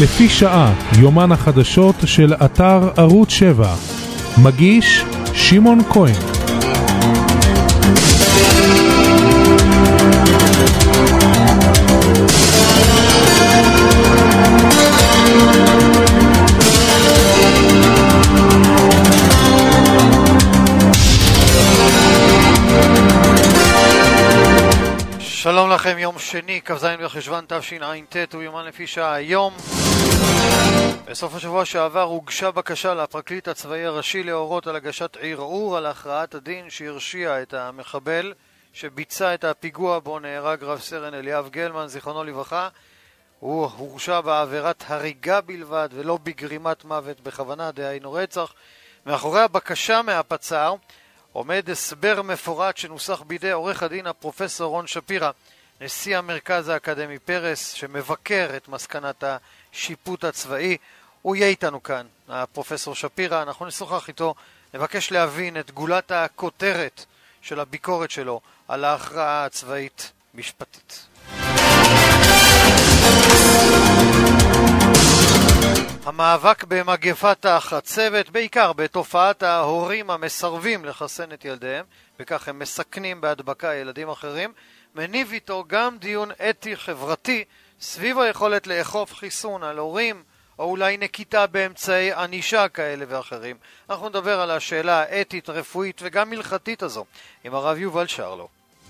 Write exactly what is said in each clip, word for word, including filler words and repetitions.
לפי שעה, יומן החדשות של אתר ערוץ שבע. מגיש שמעון כהן. שלום לכם, יום שני, כ"ז בחשוון תשע"ט, הוא יומן לפי שעה. היום, בסוף השבוע שעבר, הוגשה בקשה לפרקליט הצבאי הראשי להורות על הגשת ערעור על הכרעת הדין שהרשיע את המחבל שביצע את הפיגוע בו נהרג רב סרן אליאב גלמן, זיכרונו לברכה. הוא הורשע בעבירת הריגה בלבד ולא בגרימת מוות בכוונה, דהיינו רצח. מאחורי הבקשה מהפצ"ר עומד הסבר מפורט שנוסח בידי עורך הדין הפרופסור רון שפירא, נשיא המרכז האקדמי פרס, שמבקר את מסקנת השיפוט הצבאי. הוא יהיה איתנו כאן, הפרופסור שפירא. אנחנו נשוחח איתו, נבקש להבין את גולת הכותרת של הביקורת שלו על ההכרעה הצבאית משפטית. המאבק במגפת החצבת, בעיקר בתופעת ההורים המסרבים לחסן את ילדיהם, וכך הם מסכנים בהדבקה ילדים אחרים, מניב איתו גם דיון אתי חברתי סביב היכולת לאכוף חיסון על הורים, או אולי נקיטה באמצעי ענישה כאלה ואחרים. אנחנו נדבר על השאלה האתית, רפואית וגם מלכתית הזו עם הרב יובל שרלו.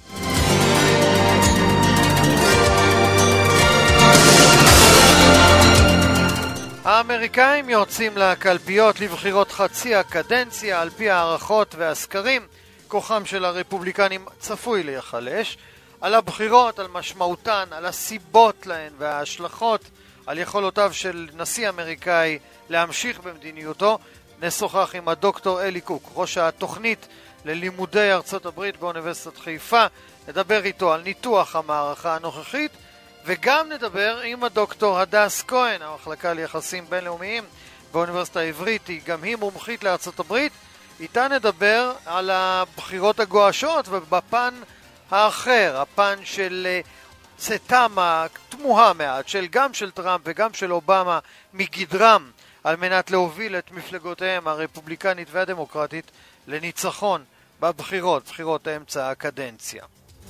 האמריקאים יוצאים לקלפיות לבחירות חצי הקדנציה. על פי הערכות והסקרים, כוחם של הרפובליקנים צפוי להיחלש. על הבחירות, על משמעותן, על הסיבות להן וההשלכות על יכולותיו של נשיא אמריקאי להמשיך במדיניותו, נשוחח עם הדוקטור אלי קוק, ראש התוכנית ללימודי ארצות הברית באוניברסיטת חיפה. נדבר איתו על ניתוח המערכה הנוכחית, וגם נדבר עם הדוקטור הדס כהן, המחלקה ליחסים בינלאומיים באוניברסיטה העברית, גם היא מומחית לארצות הברית. איתה נדבר על הבחירות הגואשות, ובפן האחר, הפן של צאתם התמוהה מעט, של גם של טראמפ וגם של אובמה מגדרם, על מנת להוביל את מפלגותיהם הרפובליקנית והדמוקרטית לניצחון בבחירות, בחירות אמצע הקדנציה.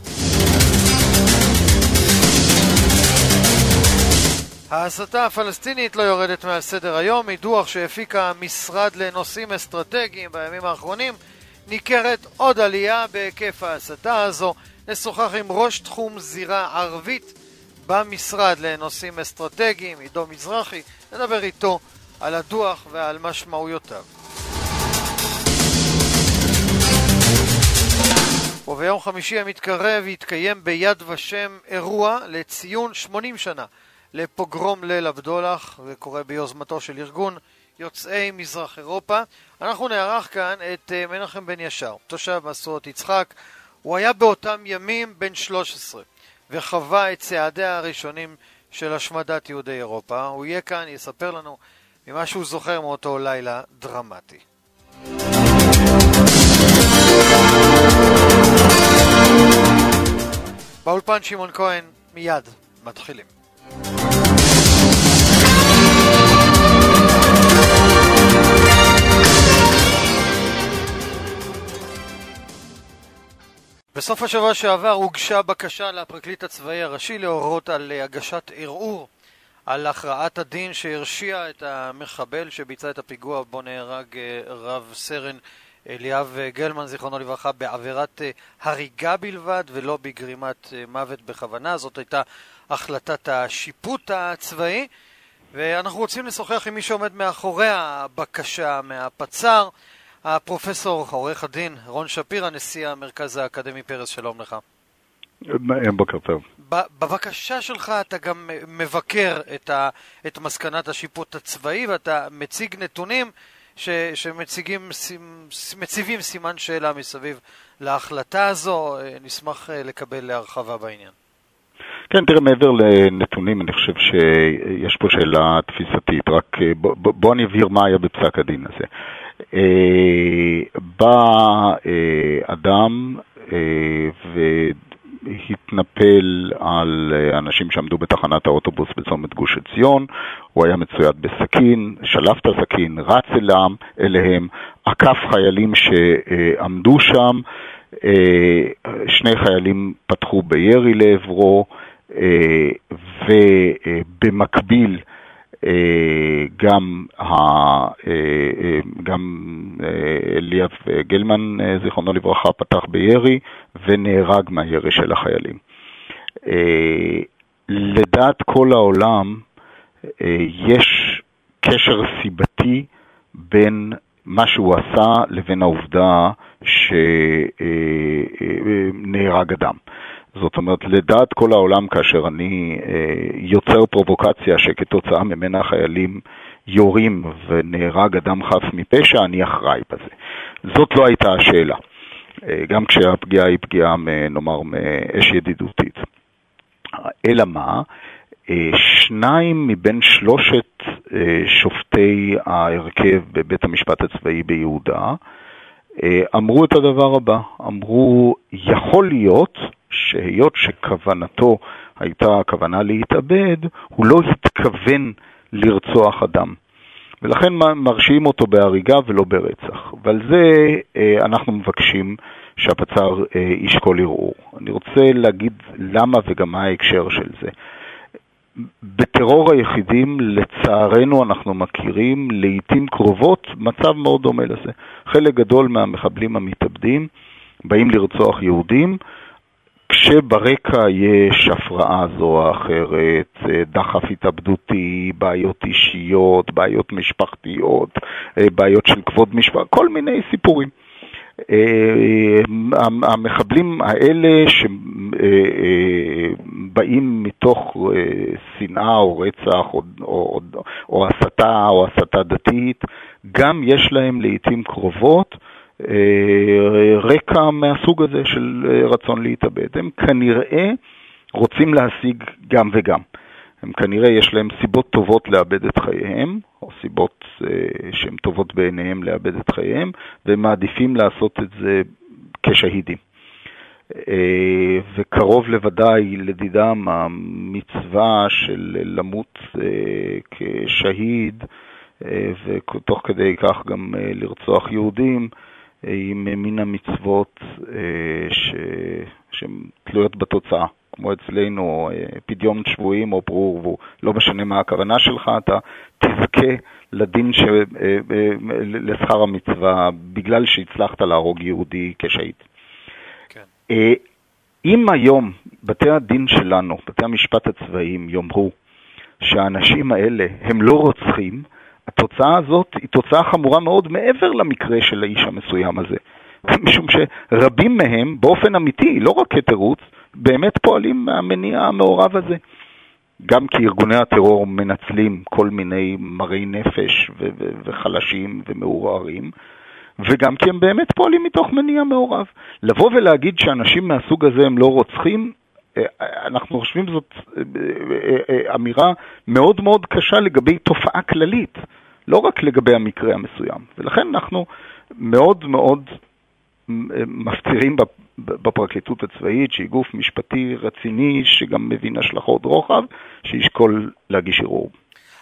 ההסתה הפלסטינית לא יורדת מעל סדר היום. מדוח שהפיקה המשרד לנושאים אסטרטגיים בימים האחרונים, ניכרת עוד עלייה בהיקף ההסתה הזו. נשוחח עם ראש תחום זירה ערבית במשרד לנושאים אסטרטגיים, עידו מזרחי. נדבר איתו על הדוח ועל משמעויותיו. וביום חמישי המתקרב יתקיים ביד ושם אירוע לציון שמונים שנה לפוגרום ליל הבדולח, וקורא ביוזמתו של ארגון יוצאי מזרח אירופה. אנחנו נערך כאן את מנחם בן ישר, תושב משואות יצחק. הוא היה באותם ימים בן שלוש עשרה וחווה את צעדיה הראשונים של השמדת יהודי אירופה. הוא יהיה כאן, יספר לנו ממה שהוא זוכר מאותו לילה דרמטי. באולפן שמעון כהן, מיד מתחילים. בסוף השבוע שעבר הוגשה בקשה לפרקליט הצבאי הראשי להורות על הגשת ערעור על הכרעת הדין שהרשיע את המחבל שביצע את הפיגוע בו נהרג רב סרן אליאב גלמן, זיכרונו לברכה, בעבירת הריגה בלבד ולא בגרימת מוות בכוונה. זאת הייתה החלטת השיפוט הצבאי, ואנחנו רוצים לשוחח עם מי שעומד מאחורי הבקשה מהפצ"ר, הפרופסור עורך הדין רון שפירא, נשיא המרכז האקדמי פרס. שלום לך. בוקר טוב. בבקשה שלך אתה גם מבקר את, ה, את מסקנת השיפוט הצבאי, ואתה מציג נתונים ש, שמציגים, מציבים סימן שאלה מסביב להחלטה הזו. נשמח לקבל להרחבה בעניין. כן, תראה, מעבר לנתונים, אני חושב שיש פה שאלה תפיסתית. רק בוא, בוא אני אבהיר מה היה בפסק הדין הזה. בא אדם והתנפל על אנשים שעמדו בתחנת האוטובוס בצומת גוש עציון, הוא היה מצויד בסכין, שלף את הסכין, רץ אליהם, אליהם, עקף חיילים שעמדו שם, שני חיילים פתחו בירי לעברו, ובמקביל גם גם אליאב גלמן, זיכרונו לברכה, פתח בירי ונהרג מהירי של החיילים. לדעת כל העולם יש קשר סיבתי בין מה שהוא עשה לבין העובדה שנהרג אדם. זאת אומרת, לדעת כל העולם, כאשר אני יוצר פרובוקציה שכתוצאה ממנה חיילים יורים ונהרג אדם חף מפשע, אני אחראי בזה. זאת לא הייתה השאלה. גם כשהפגיעה היא פגיעה, נאמר, מאש ידידותית. אלא מה? שניים מבין שלושת שופטי ההרכב בבית המשפט הצבאי ביהודה אמרו את הדבר הבא, אמרו, יכול להיות שהיות שכוונתו הייתה הכוונה להתאבד, הוא לא התכוון לרצוח אדם. ולכן מרשיעים אותו בהריגה ולא ברצח. ועל זה אנחנו מבקשים שהפצ"ר ישקול ערעור. אני רוצה להגיד למה וגם מה ההקשר של זה. בטרור היחידים, לצערנו, אנחנו מכירים לעתים קרובות מצב מאוד דומה לזה. חלק גדול מהמחבלים המתאבדים באים לרצוח יהודים, כשברקע יש הפרעה זו או אחרת, דחף התאבדותי, בעיות אישיות, בעיות משפחתיות, בעיות של כבוד משפחה, כל מיני סיפורים. המחבלים האלה שבאים מתוך שנאה או רצח או, או, או הסתה או הסתה דתית, גם יש להם לעתים קרובות רקע מהסוג הזה של רצון להתאבד. הם כנראה רוצים להשיג גם וגם. הם כנראה יש להם סיבות טובות לאבד את חייהם, או סיבות אה, שהן טובות בעיניהם לאבד את חייהם, והם מעדיפים לעשות את זה כשהידים. אה, וקרוב לוודאי לדידם המצווה של למות אה, כשהיד, אה, ותוך כדי כך גם אה, לרצוח יהודים, אה, עם מין המצוות אה, ש... שהן תלויות בתוצאה. כמו אצלנו, פדיון שבויים או ברור, לא משנה מה הכוונה שלך, אתה תזכה לדין ש... לשכר המצווה, בגלל שהצלחת להרוג יהודי כשהיד. כן. אם היום בתי הדין שלנו, בתי המשפט הצבאיים, יאמרו שהאנשים האלה הם לא רוצחים, התוצאה הזאת היא תוצאה חמורה מאוד מעבר למקרה של האיש המסוים הזה. משום שרבים מהם, באופן אמיתי, לא רק כתירוץ, באמת פועלים מהמניע המעורב הזה. גם כי ארגוני הטרור מנצלים כל מיני מראי נפש ו- ו- וחלשים ומעורערים, וגם כי הם באמת פועלים מתוך מניע מעורב. לבוא ולהגיד שאנשים מהסוג הזה הם לא רוצחים, אנחנו חושבים זאת אמירה מאוד מאוד קשה לגבי תופעה כללית, לא רק לגבי המקרה המסוים. ולכן אנחנו מאוד מאוד מפצירים בפרקליטות הצבאית, שהיא גוף משפטי רציני, שגם מבין השלכות רוחב, שישקול להגיש ערעור.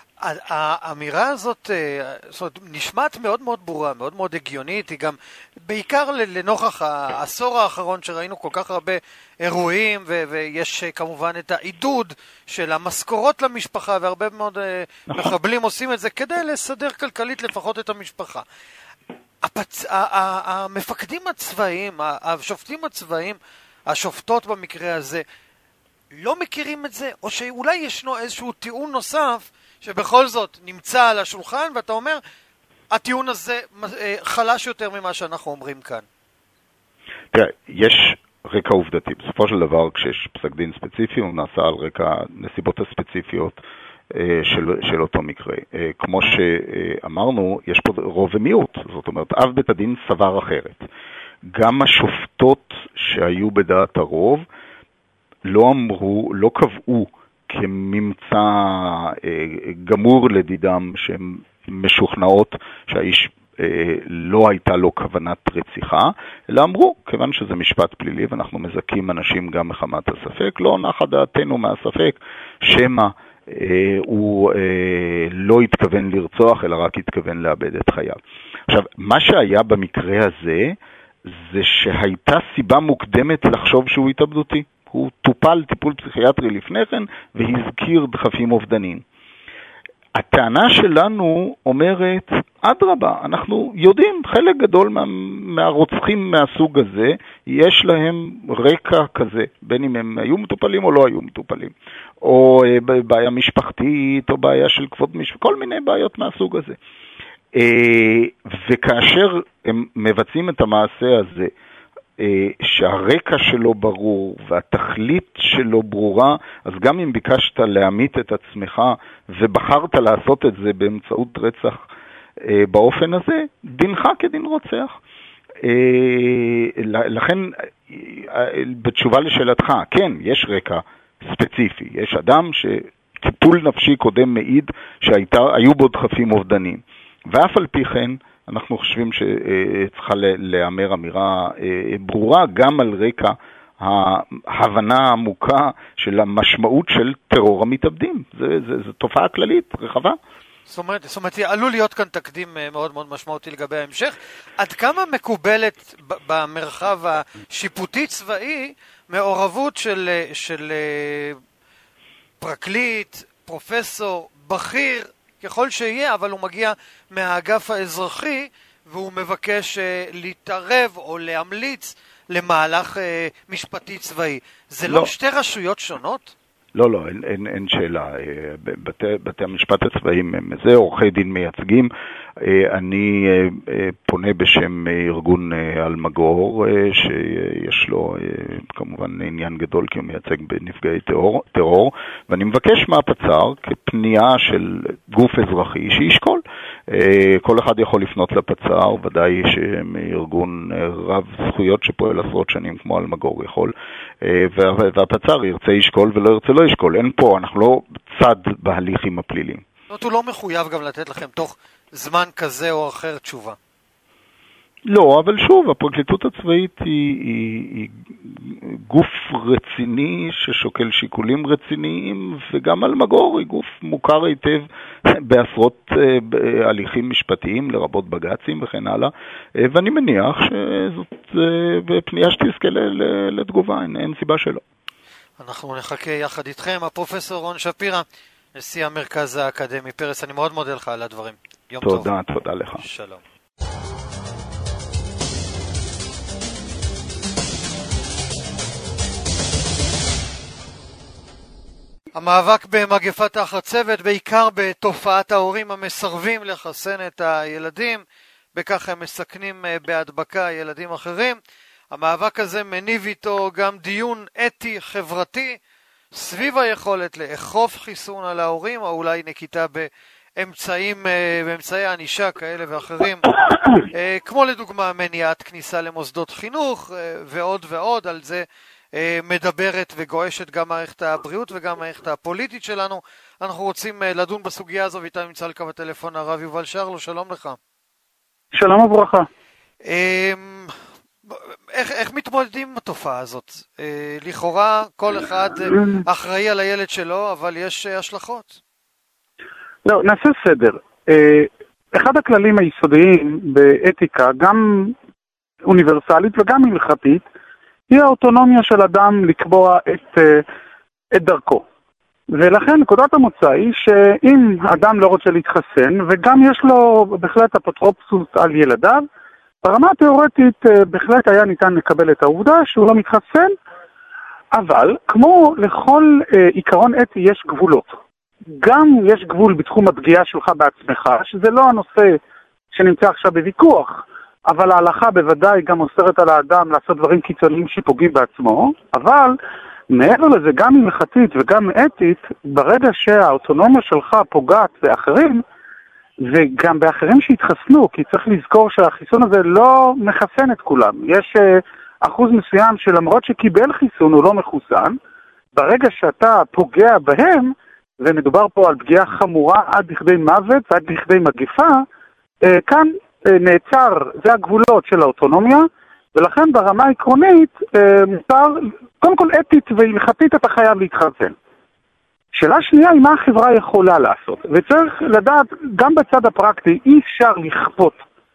האמירה הזאת, זאת נשמעת מאוד מאוד ברורה, מאוד מאוד הגיונית, היא גם בעיקר לנוכח העשור האחרון שראינו כל כך הרבה אירועים, ויש כמובן את העידוד של המשכורות למשפחה, והרבה מאוד מחבלים עושים את זה כדי לסדר כלכלית לפחות את המשפחה. הפצ... המפקדים הצבאיים, השופטים הצבאיים, השופטות במקרה הזה, לא מכירים את זה, או שאולי ישנו איזשהו טיעון נוסף שבכל זאת נמצא על השולחן, ואתה אומר, הטיעון הזה חלש יותר ממה שאנחנו אומרים כאן. תראה, יש רקע עובדתי. בסופו של דבר, כשיש פסק דין ספציפי, הוא נעשה על רקע נסיבות הספציפיות של, של אותו מקרה. כמו שאמרנו, יש פה רוב ומיעוט. זאת אומרת, אב בית הדין סבר אחרת. גם השופטות שהיו בדעת הרוב לא אמרו, לא קבעו כממצא גמור לדידם שהן משוכנעות שהאיש לא הייתה לו כוונת רציחה, אלא אמרו, כיוון שזה משפט פלילי ואנחנו מזכים אנשים גם מחמת הספק, לא נחה דעתנו מהספק, שמה הוא לא התכוון לרצוח, אלא רק התכוון לאבד את חייו. עכשיו, מה שהיה במקרה הזה, זה שהייתה סיבה מוקדמת לחשוב שהוא התאבדותי. הוא טופל טיפול פסיכיאטרי לפני כן, והזכיר דחפים אובדניים. הטענה שלנו אומרת, אדרבה, אנחנו יודעים, חלק גדול מה, מהרוצחים מהסוג הזה, יש להם רקע כזה, בין אם הם היו מטופלים או לא היו מטופלים, או אה, בעיה משפחתית, או בעיה של כבוד משפחתית, כל מיני בעיות מהסוג הזה. אה, וכאשר הם מבצעים את המעשה הזה, שהרקע שלו ברור והתכלית שלו ברורה, אז גם אם ביקשת להמית את עצמך ובחרת לעשות את זה באמצעות רצח באופן הזה, דינך כדין רוצח. לכן, בתשובה לשאלתך, כן, יש רקע ספציפי. יש אדם שטיפול נפשי קודם מעיד שהיו בו דחפים אובדניים. ואף על פי כן, אנחנו חושבים שצריכה לאמר אמירה ברורה גם על רקע ההבנה העמוקה של המשמעות של טרור המתאבדים. זו תופעה כללית, רחבה. זאת אומרת, זאת אומרת, עלול להיות כאן תקדים מאוד מאוד משמעותי לגבי ההמשך. עד כמה מקובלת במרחב השיפוטי-צבאי מעורבות של, של פרקליט, פרופסור, בכיר, ככל שיהיה, אבל הוא מגיע מהאגף האזרחי, והוא מבקש uh, להתערב או להמליץ למהלך uh, משפטי צבאי. זה לא, לא שתי רשויות שונות? לא, לא, אין, אין, אין שאלה. בתי, בתי המשפט הצבאיים הם זה, עורכי דין מייצגים. אני פונה בשם ארגון אלמגור, שיש לו כמובן עניין גדול כי הוא מייצג בנפגעי טרור, טרור, ואני מבקש מהפצ"ר כפנייה של גוף אזרחי שישקול. כל אחד יכול לפנות לפצ"ר, ודאי שארגון רב זכויות שפועל עשרות שנים כמו אלמגור יכול, והפצ"ר ירצה ישקול ולא ירצה לא ישקול. אין פה, אנחנו לא צד בהליכים הפליליים. זאת אומרת, הוא לא מחויב גם לתת לכם תוך זמן כזה או אחר תשובה. לא, אבל שוב, הפרקליטות הצבאית היא, היא, היא גוף רציני ששוקל שיקולים רציניים, וגם אלמגור היא גוף מוכר היטב בעשרות הליכים משפטיים, לרבות בג"צים וכן הלאה, ואני מניח שזאת פנייה שתזכה לתגובה, אין, אין סיבה שלא. אנחנו נחכה יחד איתכם, הפרופסור רון שפירא, נשיא המרכז האקדמי פרס, אני מאוד מודה לך על הדברים. יום טוב. תודה, תודה לך. שלום. המאבק במגפת החצבת, בעיקר בתופעת ההורים המסרבים לחסן את הילדים, בכך הם מסכנים בהדבקה ילדים אחרים. המאבק הזה מניב איתו גם דיון אתי חברתי סביב היכולת לאכוף חיסון על ההורים, או אולי נקיטה באמצעים, באמצעי ענישה כאלה ואחרים, כמו לדוגמה מניעת כניסה למוסדות חינוך ועוד ועוד. על זה מדברת וגועשת גם מערכת הבריאות וגם מערכת הפוליטית שלנו. אנחנו רוצים לדון בסוגיה הזו, ואיתה נמצא על קו הטלפון הרב יובל שרלו. שלום לך. שלום וברכה. איך, איך מתמודדים עם התופעה הזאת? לכאורה כל אחד אחראי על הילד שלו, אבל יש השלכות. לא, נעשה סדר. אחד הכללים היסודיים באתיקה, גם אוניברסלית וגם הלכתית, היא האוטונומיה של אדם לקבוע את, את דרכו. ולכן נקודת המוצא היא שאם אדם לא רוצה להתחסן, וגם יש לו בהחלט אפוטרופסות על ילדיו, ברמה התיאורטית בהחלט היה ניתן לקבל את העובדה שהוא לא מתחסן, אבל כמו לכל עיקרון אתי יש גבולות. גם יש גבול בתחום הפגיעה שלך בעצמך, שזה לא הנושא שנמצא עכשיו בוויכוח, אבל ההלכה בוודאי גם אוסרת על האדם לעשות דברים קיצוניים שפוגעים בעצמו, אבל מעבר לזה גם הלכתית וגם אתית, ברגע שהאוטונומיה שלך פוגעת באחרים, וגם באחרים שהתחסנו, כי צריך לזכור שהחיסון הזה לא מחסן את כולם. יש uh, אחוז מסוים שלמרות שקיבל חיסון הוא לא מחוסן, ברגע שאתה פוגע בהם, ומדובר פה על פגיעה חמורה עד לכדי מוות ועד לכדי מגפה, uh, כאן uh, נעצר, זה הגבולות של האוטונומיה, ולכן ברמה העקרונית uh, מותר, קודם כל אתית והלכתית אתה חייב להתחסן. שאלה שנייה היא מה החברה יכולה לעשות, וצריך לדעת, גם בצד הפרקטי, אי אפשר לכפות.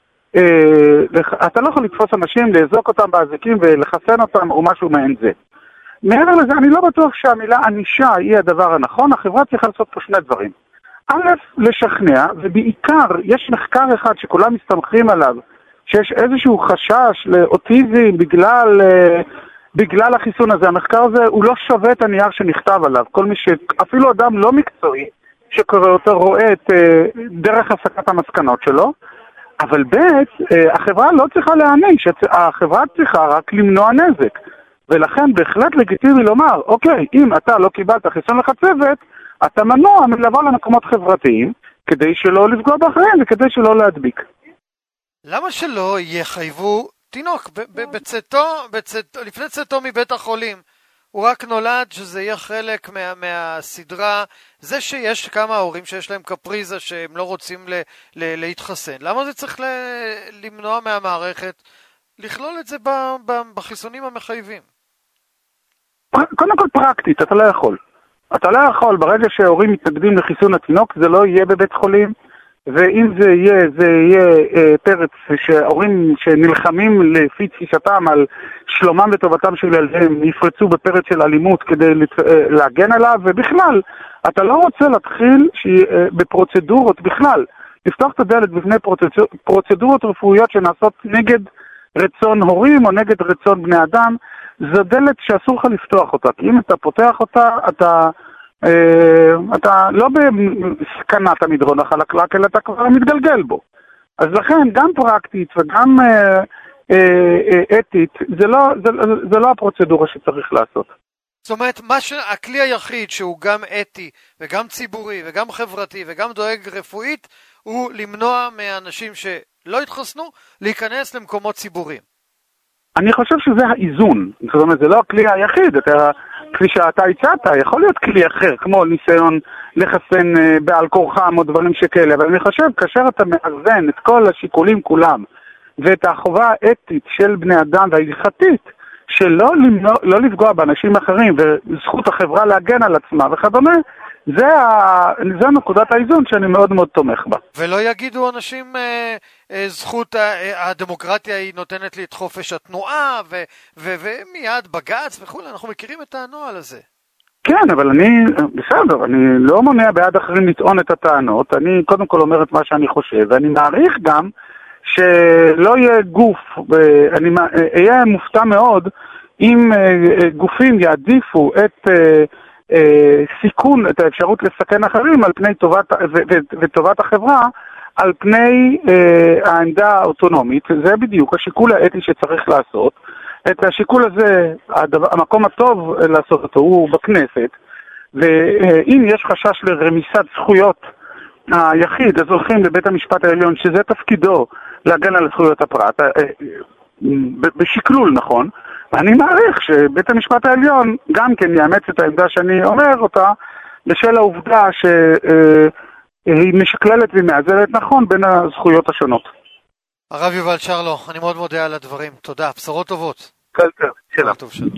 אתה לא יכול לתפוס אנשים, לאזוק אותם באזיקים ולחסן אותם או משהו מעין זה. מעבר לזה, אני לא בטוח שהמילה ענישה היא הדבר הנכון, החברה צריכה לעשות פה שני דברים. א', לשכנע, ובעיקר יש מחקר אחד שכולם מסתמכים עליו, שיש איזשהו חשש לאוטיזם בגלל, בגלל החיסון הזה. המחקר הזה הוא לא שווה את הנייר שנכתב עליו. כל מי ש... אפילו אדם לא מקצועי שקורא אותו רואה את דרך הפקת המסקנות שלו, אבל ב', החברה לא צריכה להעניש, החברה צריכה רק למנוע נזק. ולכן בהחלט לגיטימי לומר, אוקיי, אם אתה לא קיבלת חיסון לחצבת, אתה מנוע מלבוא למקומות חברתיים, כדי שלא לפגוע באחרים וכדי שלא להדביק. למה שלא יחייבו תינוק בצאתו, בצאתו, לפני צאתו מבית החולים? הוא רק נולד, שזה יהיה חלק מה, מהסדרה, זה שיש כמה הורים שיש להם קפריזה שהם לא רוצים ל, ל, להתחסן. למה זה צריך ל, למנוע מהמערכת לכלול את זה ב, ב, בחיסונים המחייבים? קודם כל פרקטית, אתה לא יכול. אתה לא יכול, ברגע שההורים מתנגדים לחיסון התינוק, זה לא יהיה בבית חולים, ואם זה יהיה, זה יהיה אה, פרץ שההורים שנלחמים לפי תפיסתם על שלומם וטובתם של ילדיהם יפרצו בפרץ של אלימות כדי לת... אה, להגן עליו, ובכלל, אתה לא רוצה להתחיל ש... אה, בפרוצדורות, בכלל, לפתוח את הדלת בפני פרוצדור... פרוצדורות רפואיות שנעשות נגד רצון הורים או נגד רצון בני אדם. זו דלת שאסור לך לפתוח אותה, כי אם אתה פותח אותה, אתה, אה, אתה לא בסכנת המדרון החלקלק, אלא אתה כבר מתגלגל בו. אז לכן, גם פרקטית וגם אה, אה, אה, אתית, זה לא, זה, זה לא הפרוצדורה שצריך לעשות. זאת אומרת, מה שהכלי היחיד שהוא גם אתי וגם ציבורי וגם חברתי וגם דואג רפואית, הוא למנוע מאנשים שלא התחסנו להיכנס למקומות ציבוריים. אני חושב שזה האיזון, זאת אומרת, זה לא הכלי היחיד, אתה, כפי שאתה הצעת, יכול להיות כלי אחר, כמו ניסיון לחסן בעל כורחם או דברים שכאלה, אבל אני חושב, כאשר אתה מאזן את כל השיקולים כולם, ואת החובה האתית של בני אדם וההלכתית, שלא למנוע, לא לפגוע באנשים אחרים, וזכות החברה להגן על עצמה וכדומה, זה, ה... זה נקודת האיזון שאני מאוד מאוד תומך בה. ולא יגידו אנשים, אה, אה, זכות ה... הדמוקרטיה היא נותנת לי את חופש התנועה, ו... ו... ומיד בגץ וכו', אנחנו מכירים את הנוהל הזה. כן, אבל אני, בסדר, אני לא מונע בעד אחרים לטעון את הטענות, אני קודם כל אומר את מה שאני חושב, ואני מעריך גם שלא יהיה גוף, אני אהיה מופתע מאוד אם גופים יעדיפו את סיכון, את האפשרות לסכן אחרים על פני טובת, וטובת החברה, על פני העמדה האוטונומית. זה בדיוק השיקול האתי שצריך לעשות. את השיקול הזה, המקום הטוב לעשות אותו הוא בכנסת, ואם יש חשש לרמיסת זכויות היחיד, אז הולכים לבית המשפט העליון, שזה תפקידו להגן על זכויות הפרט, בשקלול נכון, ואני מעריך שבית המשפט העליון גם כן יאמץ את העמדה שאני אומר אותה, בשל העובדה שהיא משקללת ומאזנת נכון בין הזכויות השונות. הרב יובל שרלו, אני מאוד מודה על הדברים. תודה, בשורות טובות. כל טוב, שלום. טוב, שלום.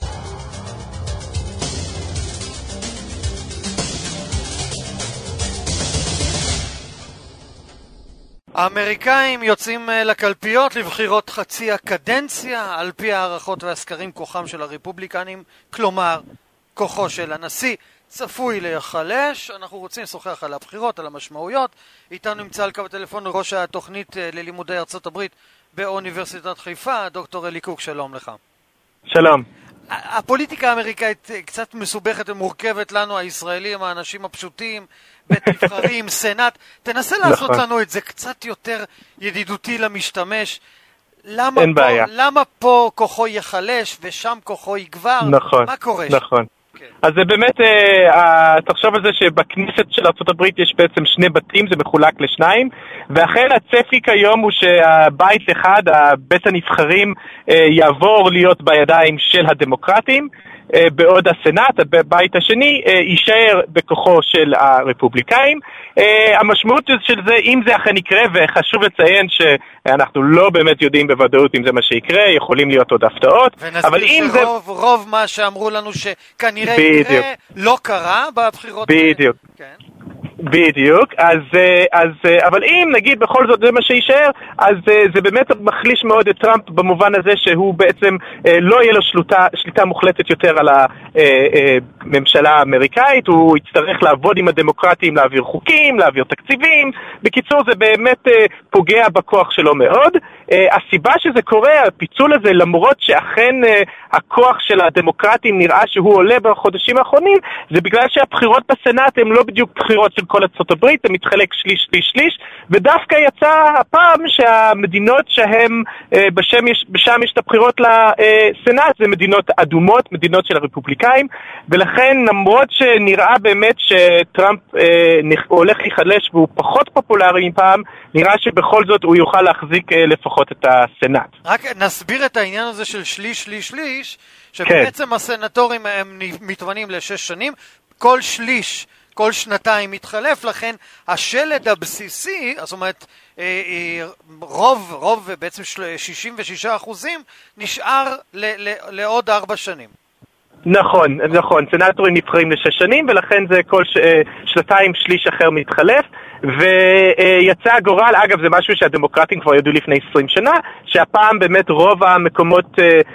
האמריקאים יוצאים לקלפיות לבחירות חצי הקדנציה, על פי הערכות והסקרים כוחם של הרפובליקנים, כלומר כוחו של הנשיא צפוי להיחלש. אנחנו רוצים לשוחח על הבחירות, על המשמעויות. איתנו נמצא על קו הטלפון ראש התוכנית ללימודי ארצות הברית באוניברסיטת חיפה, דוקטור אלי קוק, שלום לך. שלום. הפוליטיקה האמריקאית קצת מסובכת ומורכבת לנו, הישראלים, האנשים הפשוטים, בית נבחרים, סנאט. תנסה לעשות נכון. לנו את זה קצת יותר ידידותי למשתמש. למה אין פה, בעיה. למה פה כוחו יחלש ושם כוחו יגבר? נכון, מה קורה? נכון. כן. אז זה באמת, אה, תחשוב על זה שבכנסת של ארצות הברית יש בעצם שני בתים, זה מחולק לשניים, ואכן הצפי כיום הוא שהבית אחד, בית הנבחרים, אה, יעבור להיות בידיים של הדמוקרטים, בעוד הסנאט, הבית השני, יישאר בכוחו של הרפובליקאים. המשמעות של זה, אם זה אכן יקרה, וחשוב לציין שאנחנו לא באמת יודעים בוודאות אם זה מה שיקרה, יכולים להיות עוד הפתעות. ונסביר שרוב זה... רוב מה שאמרו לנו שכנראה בדיוק. יקרה לא קרה בבחירות. בדיוק. כן. בדיוק, אז, אז, אבל אם נגיד בכל זאת זה מה שישאר, אז זה באמת מחליש מאוד את טראמפ במובן הזה שהוא בעצם לא יהיה לו שליטה, שליטה מוחלטת יותר על הממשלה האמריקאית, הוא יצטרך לעבוד עם הדמוקרטים, להעביר חוקים, להעביר תקציבים, בקיצור זה באמת פוגע בכוח שלו מאוד. הסיבה שזה קורה, הפיצול הזה, למרות שאכן הכוח של הדמוקרטים נראה שהוא עולה בחודשים האחרונים, זה בגלל שהבחירות בסנאט הן לא בדיוק בחירות של כל ארצות הברית, זה מתחלק שליש, שליש, שליש, ודווקא יצא הפעם שהמדינות שהם, בשם יש, בשם יש את הבחירות לסנאט, זה מדינות אדומות, מדינות של הרפובליקאים, ולכן למרות שנראה באמת שטראמפ אה, הולך להיחלש והוא פחות פופולרי מפעם, נראה שבכל זאת הוא יוכל להחזיק אה, לפחות את הסנאט. רק נסביר את העניין הזה של שליש, שליש, שליש, שבעצם כן. הסנטורים הם מתמנים לשש שנים, כל שליש כל שנתיים מתחלף, לכן השלד הבסיסי, זאת אומרת, רוב, רוב בעצם שישים ושישה אחוזים, נשאר ל, ל, לעוד ארבע שנים. נכון, נכון, סנטורים נבחרים לשש שנים, ולכן זה כל ש... שנתיים שליש אחר מתחלף, ויצא הגורל, אגב זה משהו שהדמוקרטים כבר ידעו לפני עשרים שנה, שהפעם באמת רוב המקומות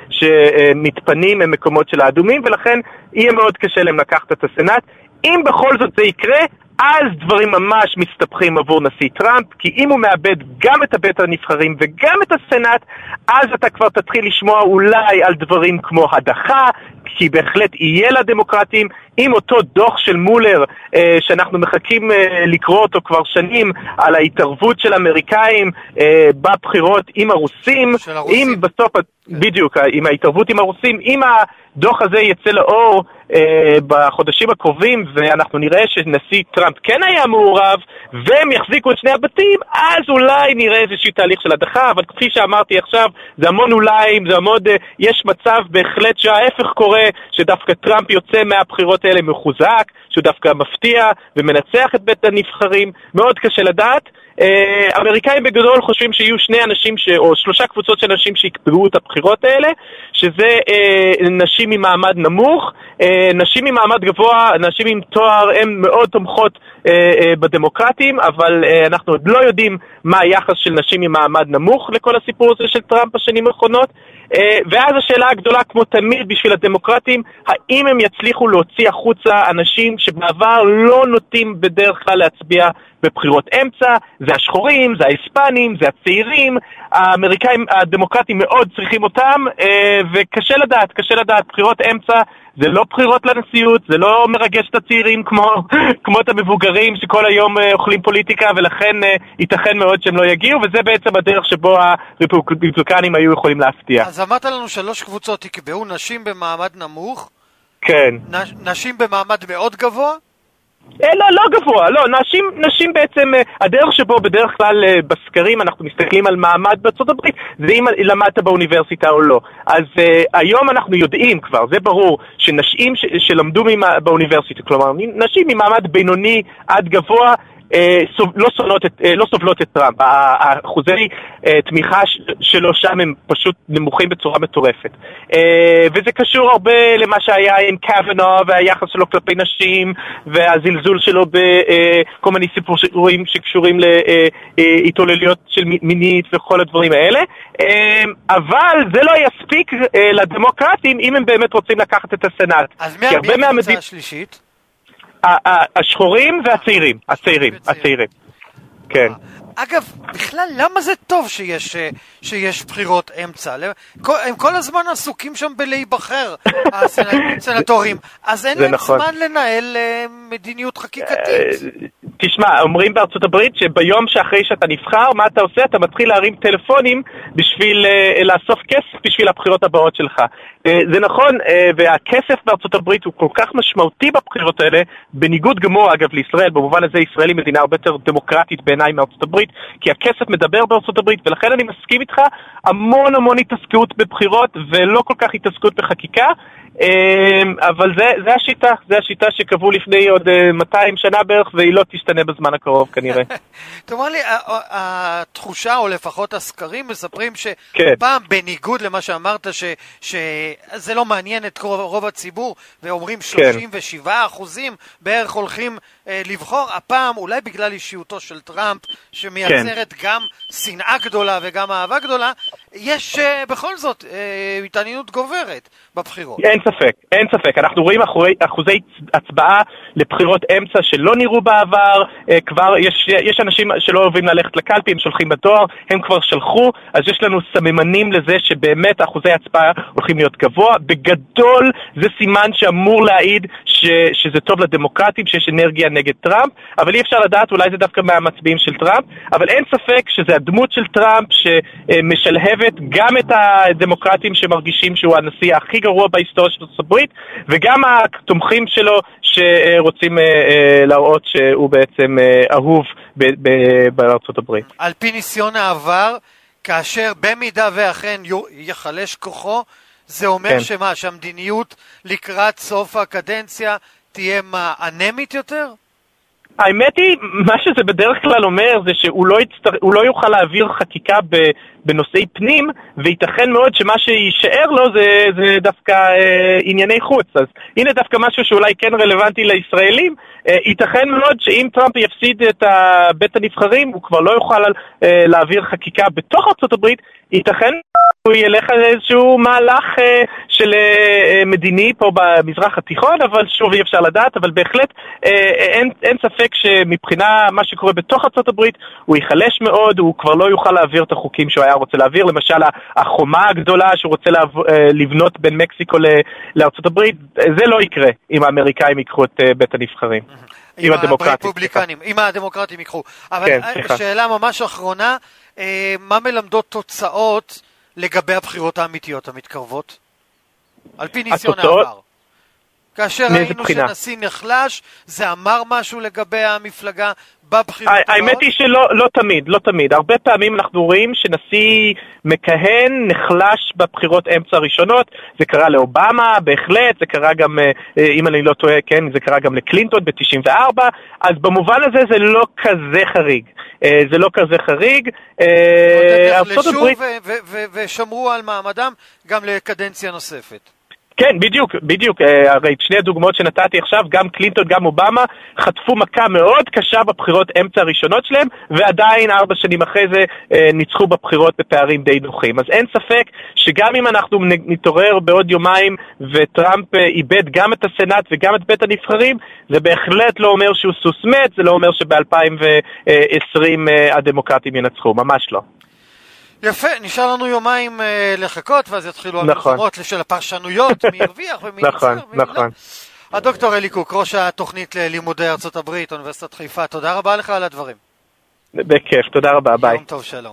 שמתפנים הם מקומות של האדומים, ולכן יהיה מאוד קשה להם לקחת את הסנאט. אם בכל זאת זה יקרה, אז דברים ממש מסתבכים עבור נשיא טראמפ, כי אם הוא מאבד גם את בית הנבחרים וגם את הסנאט, אז אתה כבר תתחיל לשמוע אולי על דברים כמו הדחה, כי בהחלט יהיה לדמוקרטים, עם אותו דוח של מולר, אה, שאנחנו מחכים אה, לקרוא אותו כבר שנים, על ההתערבות של האמריקאים אה, בבחירות עם הרוסים, עם בסוף, בדיוק, עם ההתערבות עם הרוסים, אם הדוח הזה יצא לאור אה, בחודשים הקרובים, ואנחנו נראה שנשיא טראמפ כן היה מעורב, והם יחזיקו את שני הבתים, אז אולי נראה איזשהו תהליך של הדחה, אבל כפי שאמרתי עכשיו, זה המון אולי, זה המון, יש מצב בהחלט שההפך קורה, שדווקא טראמפ יוצא מהבחירות האלה מחוזק, שהוא דווקא מפתיע ומנצח את בית הנבחרים, מאוד קשה לדעת. אמריקאים בגדול חושבים שיהיו שני אנשים ש... או שלושה קבוצות של אנשים שיקבעו את הבחירות האלה, שזה נשים ממעמד נמוך, נשים ממעמד גבוה, נשים עם תואר, הן מאוד תומכות בדמוקרטים, אבל אנחנו עוד לא יודעים מה היחס של נשים ממעמד נמוך לכל הסיפור הזה של טראמפ בשנים האחרונות. ואז השאלה הגדולה, כמו תמיד בשביל הדמוקרטים, האם הם יצליחו להוציא החוצה אנשים שבעבר לא נוטים בדרך כלל להצביע בבחירות אמצע, זה השחורים, זה ההיספנים, זה הצעירים, האמריקאים, הדמוקרטים מאוד צריכים אותם, וקשה לדעת, קשה לדעת, בחירות אמצע זה לא בחירות לנשיאות, זה לא מרגש את הצעירים כמו, כמו את המבוגרים שכל היום אוכלים פוליטיקה, ולכן ייתכן מאוד שהם לא יגיעו, וזה בעצם הדרך שבו הרפובליקנים היו יכולים להפתיע. אז אמרת לנו שלוש קבוצות יקבעו, נשים במעמד נמוך, כן. נ, נשים במעמד מאוד גבוה? לא, לא גבוה, לא, נשים, נשים בעצם, הדרך שבו בדרך כלל בסקרים אנחנו מסתכלים על מעמד בארצות הברית, זה אם למדת באוניברסיטה או לא. אז uh, היום אנחנו יודעים כבר, זה ברור, שנשים ש, שלמדו ממה, באוניברסיטה, כלומר, נשים ממעמד בינוני עד גבוה, לא סובלות את, לא סובלות את טראמפ. האחוזי תמיכה שלו שם הם פשוט נמוכים בצורה מטורפת. וזה קשור הרבה למה שהיה עם קוונו והיחס שלו כלפי נשים והזלזול שלו בכל מיני סיפורים שקשורים להתעללויות של מינית וכל הדברים האלה. אבל זה לא יספיק לדמוקרטים אם הם באמת רוצים לקחת את הסנאט. אז מי הקבוצה השלישית? השחורים והצעירים, הצעירים, הצעירים. כן. אגב, בכלל, למה זה טוב שיש, שיש בחירות אמצע? הם כל הזמן עסוקים שם בלהיבחר, הסנטורים, אז אין להם זמן לנהל מדיניות חקיקתית. תשמע, אומרים בארצות הברית שביום שאחרי שאתה נבחר, מה אתה עושה? אתה מתחיל להרים טלפונים בשביל לאסוף כסף בשביל הבחירות הבאות שלך. זה נכון, והכסף בארצות הברית הוא כל כך משמעותי בבחירות האלה, בניגוד גמור אגב לישראל, במובן הזה ישראל היא מדינה הרבה יותר דמוקרטית בעיניי מארצות הברית, כי הכסף מדבר בארצות הברית, ולכן אני מסכים איתך, המון המון התעסקות בבחירות ולא כל כך התעסקות בחקיקה. אבל זה, זה השיטה, זה השיטה שקבעו לפני עוד מאתיים שנה בערך, והיא לא תשתנה בזמן הקרוב כנראה. תאמר לי, התחושה, או לפחות הסקרים, מספרים שפעם, בניגוד למה שאמרת, שזה לא מעניין את רוב הציבור, ואומרים שלושים ושבעה אחוזים בערך הולכים לבחור, הפעם, אולי בגלל אישיותו של טראמפ, שמייצרת גם שנאה גדולה וגם אהבה גדולה, יש בכל זאת התעניינות גוברת בבחירות. אין ספק, אין ספק. אנחנו רואים אחוזי, אחוזי הצבעה לבחירות אמצע שלא נראו בעבר. כבר יש, יש אנשים שלא אוהבים ללכת לקלפי, הם שולחים בדואר, הם כבר שלחו, אז יש לנו סממנים לזה שבאמת אחוזי הצבעה הולכים להיות גבוה. בגדול זה סימן שאמור להעיד ש, שזה טוב לדמוקרטים, שיש אנרגיה נגד טראמפ, אבל אי אפשר לדעת, אולי זה דווקא מהמצביעים של טראמפ, אבל אין ספק שזה הדמות של טראמפ שמשלהבת גם את הדמוקרטים שמרגישים שהוא הנשיא הכי גרוע בהיסטוריה של ארצות הברית, וגם התומכים שלו שרוצים להראות שהוא בעצם אהוב בארצות הברית. על פי ניסיון העבר, כאשר במידה ואכן יחלש כוחו, זה אומר כן. שמה, שהמדיניות לקראת סוף הקדנציה תהיה מה, אנמית יותר? האמת היא, מה שזה בדרך כלל אומר זה שהוא לא, יצטר... הוא לא יוכל להעביר חקיקה בנושאי פנים, וייתכן מאוד שמה שישאר לו זה, זה דווקא אה, ענייני חוץ. אז הנה דווקא משהו שאולי כן רלוונטי לישראלים, אה, ייתכן מאוד שאם טראמפ יפסיד את בית הנבחרים, הוא כבר לא יוכל אה, להעביר חקיקה בתוך ארצות הברית, ייתכן הוא ילך על איזשהו מהלך אה, של אה, מדיני פה במזרח התיכון, אבל שוב אי אפשר לדעת, אבל בהחלט אה, אין, אין ספק שמבחינה מה שקורה בתוך ארצות הברית, הוא ייחלש מאוד, הוא כבר לא יוכל להעביר את החוקים שהוא היה רוצה להעביר, למשל החומה הגדולה שהוא רוצה להב... לבנות בין מקסיקו לארצות הברית, זה לא יקרה אם האמריקאים ייקחו את בית הנבחרים. עם הרפובליקנים, עם הדמוקרטים ייקחו. אבל שאלה ממש אחרונה, מה מלמדות תוצאות לגבי הבחירות האמיתיות המתקרבות? על פי ניסיון העבר. כאשר ראינו שנשיא נחלש, זה אמר משהו לגבי המפלגה בבחירות? האמת היא שלא לא תמיד, לא תמיד. הרבה פעמים אנחנו רואים שנשיא מכהן נחלש בבחירות אמצע הראשונות. זה קרה לאובמה, בהחלט, זה קרה גם, אם אני לא טועה, כן, זה קרה גם לקלינטון ב-תשעים וארבע, אז במובן הזה זה לא כזה חריג. זה לא כזה חריג. ארצות הברית ושמרו על מעמדם גם לקדנציה נוספת. כן, בדיוק, בדיוק. הרי את שני הדוגמאות שנתתי עכשיו, גם קלינטון, גם אובמה, חטפו מכה מאוד קשה בבחירות אמצע הראשונות שלהם, ועדיין ארבע שנים אחרי זה ניצחו בבחירות בפערים די נוחים. אז אין ספק שגם אם אנחנו נתעורר בעוד יומיים, וטראמפ איבד גם את הסנאט וגם את בית הנבחרים, זה בהחלט לא אומר שהוא סוס מת, זה לא אומר שב-אלפיים ועשרים הדמוקרטים ינצחו, ממש לא. יפה, נשאר לנו יומיים אה, לחכות, ואז יתחילו נכון. המלחמות של הפרשנויות, מי ירוויח ומי נכון, יצר. נכון. לא. הדוקטור אלי קוק, ראש התוכנית ללימודי ארצות הברית, אוניברסיטת חיפה, תודה רבה לך על הדברים. בכיף, תודה רבה, ביי. יום טוב, שלום.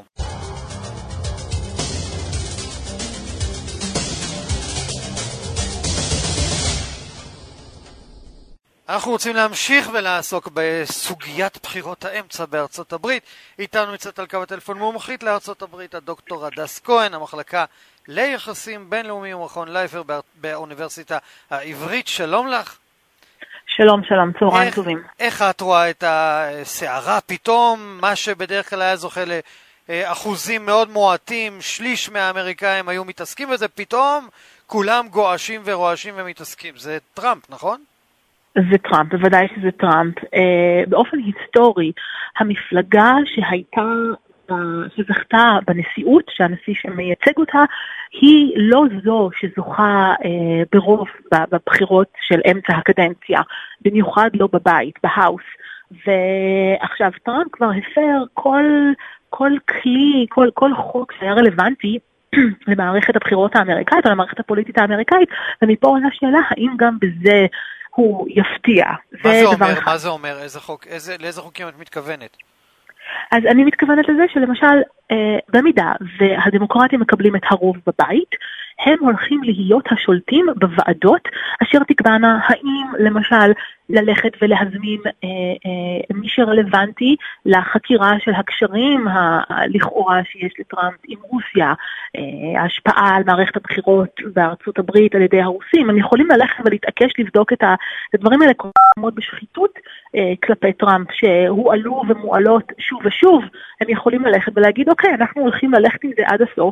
אנחנו רוצים להמשיך ולעסוק בסוגיית בחירות האמצע בארצות הברית. איתנו מצאת על קו הטלפון מומחית לארצות הברית, הדוקטור הדס כהן, המחלקה ליחסים בינלאומיים ומכון לייפר באוניברסיטה העברית. שלום לך. שלום, שלום, צהריים טובים. איך את רואה את הסערה פתאום, מה שבדרך כלל היה זוכה לאחוזים מאוד מועטים, שליש מהאמריקאים היו מתעסקים בזה, פתאום כולם גועשים ורועשים ומתעסקים. זה טראמפ, נכון? זה טראמפ, בוודאי שזה טראמפ. באופן היסטורי, המפלגה שהייתה, שזכתה בנשיאות, שהנשיא שמייצג אותה, היא לא זו שזוכה ברוב בבחירות של אמצע הקדנציה, במיוחד לא בבית, בהאוס. ועכשיו טראמפ כבר הפר כל, כל כלי, כל, כל חוק שהיה רלוונטי למערכת הבחירות האמריקאית, או למערכת הפוליטית האמריקאית, ומפה עולה שאלה, האם גם בזה הוא יפתיע. מה זה אומר? מה זה אומר? איזה חוק, איזה, לאיזה חוקים את מתכוונת? אז אני מתכוונת לזה שלמשל, אה, במידה והדמוקרטים מקבלים את הרוב בבית, הם הולכים להיות השולטים בוועדות אשר תקבענה האם למשל ללכת ולהזמין אה, אה, מי שרלוונטי לחקירה של הקשרים הלכאורה שיש לטראמפ עם רוסיה, אה, ההשפעה על מערכת הבחירות בארצות הברית על ידי הרוסים. הם יכולים ללכת ולהתעקש לבדוק את הדברים האלה מאוד בשחיתות אה, כלפי טראמפ שהועלו ומועלות שוב ושוב. הם יכולים ללכת ולהגיד אוקיי, אנחנו הולכים ללכת עם זה עד הסוף,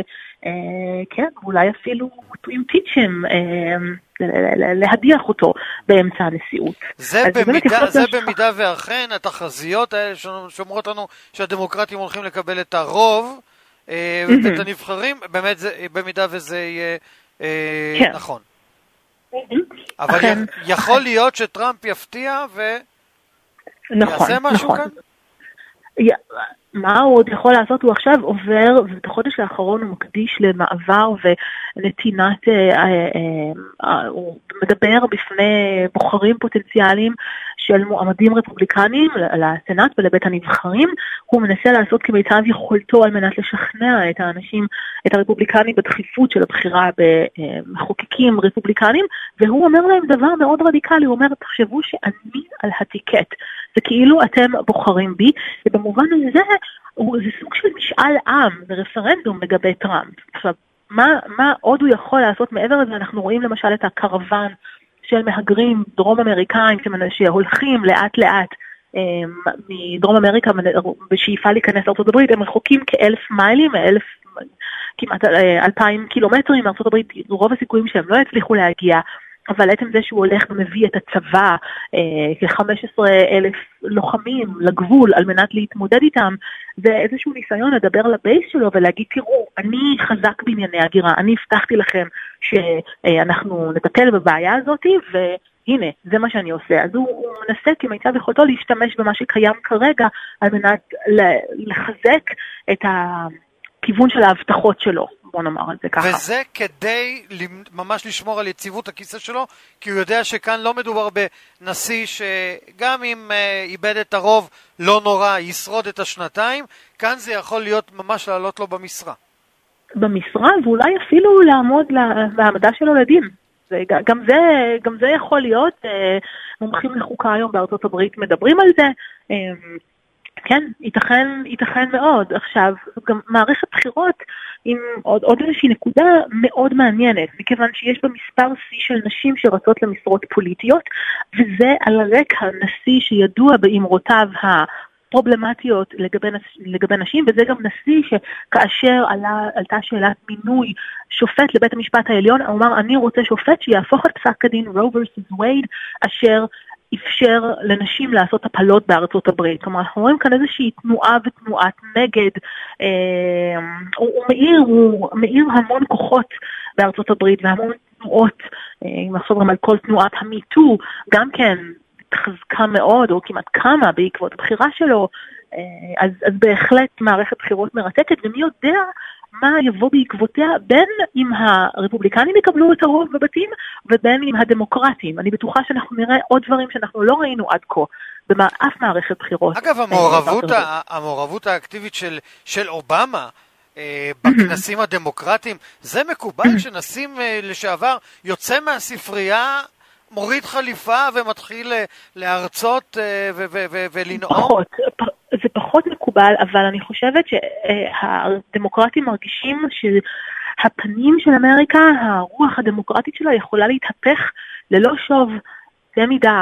וכן, אולי אפילו to impeach him, להדיח אותו באמצע הנשיאות. זה במידה, זה במידה ואכן התחזיות האלה שאומרות לנו שהדמוקרטים הולכים לקבל את הרוב ואת הנבחרים, באמת זה, במידה וזה יהיה נכון. אבל יכול להיות שטראמפ יפתיע ויעשה משהו כאן? מה הוא עוד יכול לעשות? הוא עכשיו עובר, ואת החודש האחרון הוא מקדיש למעבר ונתינת, הוא מדבר בפני בוחרים פוטנציאליים של מועמדים רפובליקנים לסנאט ולבית הנבחרים. הוא מנסה לעשות כמיטב יכולתו על מנת לשכנע את האנשים, את הרפובליקנים בדחיפות של הבחירה במחוקקים רפובליקנים, והוא אומר להם דבר מאוד רדיקלי, הוא אומר, תחשבו שאני על הטיקט, זה כאילו אתם בוחרים בי, ובמובן הזה זה סוג של משאל עם, זה רפרנדום לגבי טראמפ. עכשיו, מה, מה עוד הוא יכול לעשות מעבר לזה? אנחנו רואים למשל את הקרוון של מהגרים דרום אמריקאים שהולכים לאט לאט מדרום אמריקה בשאיפה להיכנס לארצות הברית. הם רחוקים כאלף מיילים, אלף, כמעט אלפיים קילומטרים מארצות הברית, רוב הסיכויים שהם לא יצליחו להגיע, אבל עצם זה שהוא הולך ומביא את הצבא, כ-חמישה עשר אלף לוחמים לגבול על מנת להתמודד איתם, זה איזשהו ניסיון לדבר לבייס שלו ולהגיד, תראו, אני חזק בענייני הגירה, אני הבטחתי לכם שאנחנו נטפל בבעיה הזאת, והנה, זה מה שאני עושה. אז הוא, הוא מנסה כמיטב יכולתו להשתמש במה שקיים כרגע, על מנת לחזק את הכיוון של ההבטחות שלו. בוא נאמר את זה ככה. וזה כדי ממש לשמור על יציבות הכיסא שלו, כי הוא יודע שכאן לא מדובר בנשיא שגם אם uh, איבד את הרוב לא נורא, ישרוד את השנתיים, כאן זה יכול להיות ממש לעלות לו במשרה. במשרה, ואולי אפילו לעמוד לעמדה שלו לדין. זה, גם, זה, גם זה יכול להיות, uh, מומחים לחוקה היום בארצות הברית מדברים על זה, uh, כן, ייתכן, ייתכן מאוד. עכשיו, גם מערכת בחירות עם עוד, עוד איזושהי נקודה מאוד מעניינת, מכיוון שיש בה מספר שיא של נשים שרצות למשרות פוליטיות, וזה על רקע נשיא שידוע באמרותיו הפרובלמטיות לגבי, לגבי נשים, וזה גם נשיא שכאשר עלה, עלתה שאלת מינוי שופט לבית המשפט העליון, הוא אמר, אני רוצה שופט שיהפוך את פסק הדין רו versus וייד, אשר אפשר לנשים לעשות הפלות בארצות הברית. כלומר, אנחנו רואים כאן איזושהי תנועה ותנועת נגד. אה, הוא, הוא, מאיר, הוא מאיר המון כוחות בארצות הברית, והמון תנועות, אה, אם נחשוב גם על כל תנועת המיטו, גם כן חזקה מאוד, או כמעט כמה בעקבות הבחירה שלו. אה, אז, אז בהחלט מערכת בחירות מרתקת, ומי יודע מה יבוא בעקבותיה, בין אם הרפובליקנים יקבלו את הרוב בבתים, ובין אם הדמוקרטים. אני בטוחה שאנחנו נראה עוד דברים שאנחנו לא ראינו עד כה, באף מערכת בחירות. אגב, המעורבות, המעורבות האקטיבית של, של אובמה, אה, בכנסים הדמוקרטיים, זה מקובל שנשיא לשעבר יוצא מהספרייה, מוריד חליפה ומתחיל להרצות ולנאום? פחות, זה פחות מקובל, אבל אני חושבת שהדמוקרטים מרגישים שהפנים של אמריקה, הרוח הדמוקרטית שלה יכולה להתהפך ללא שוב, במידה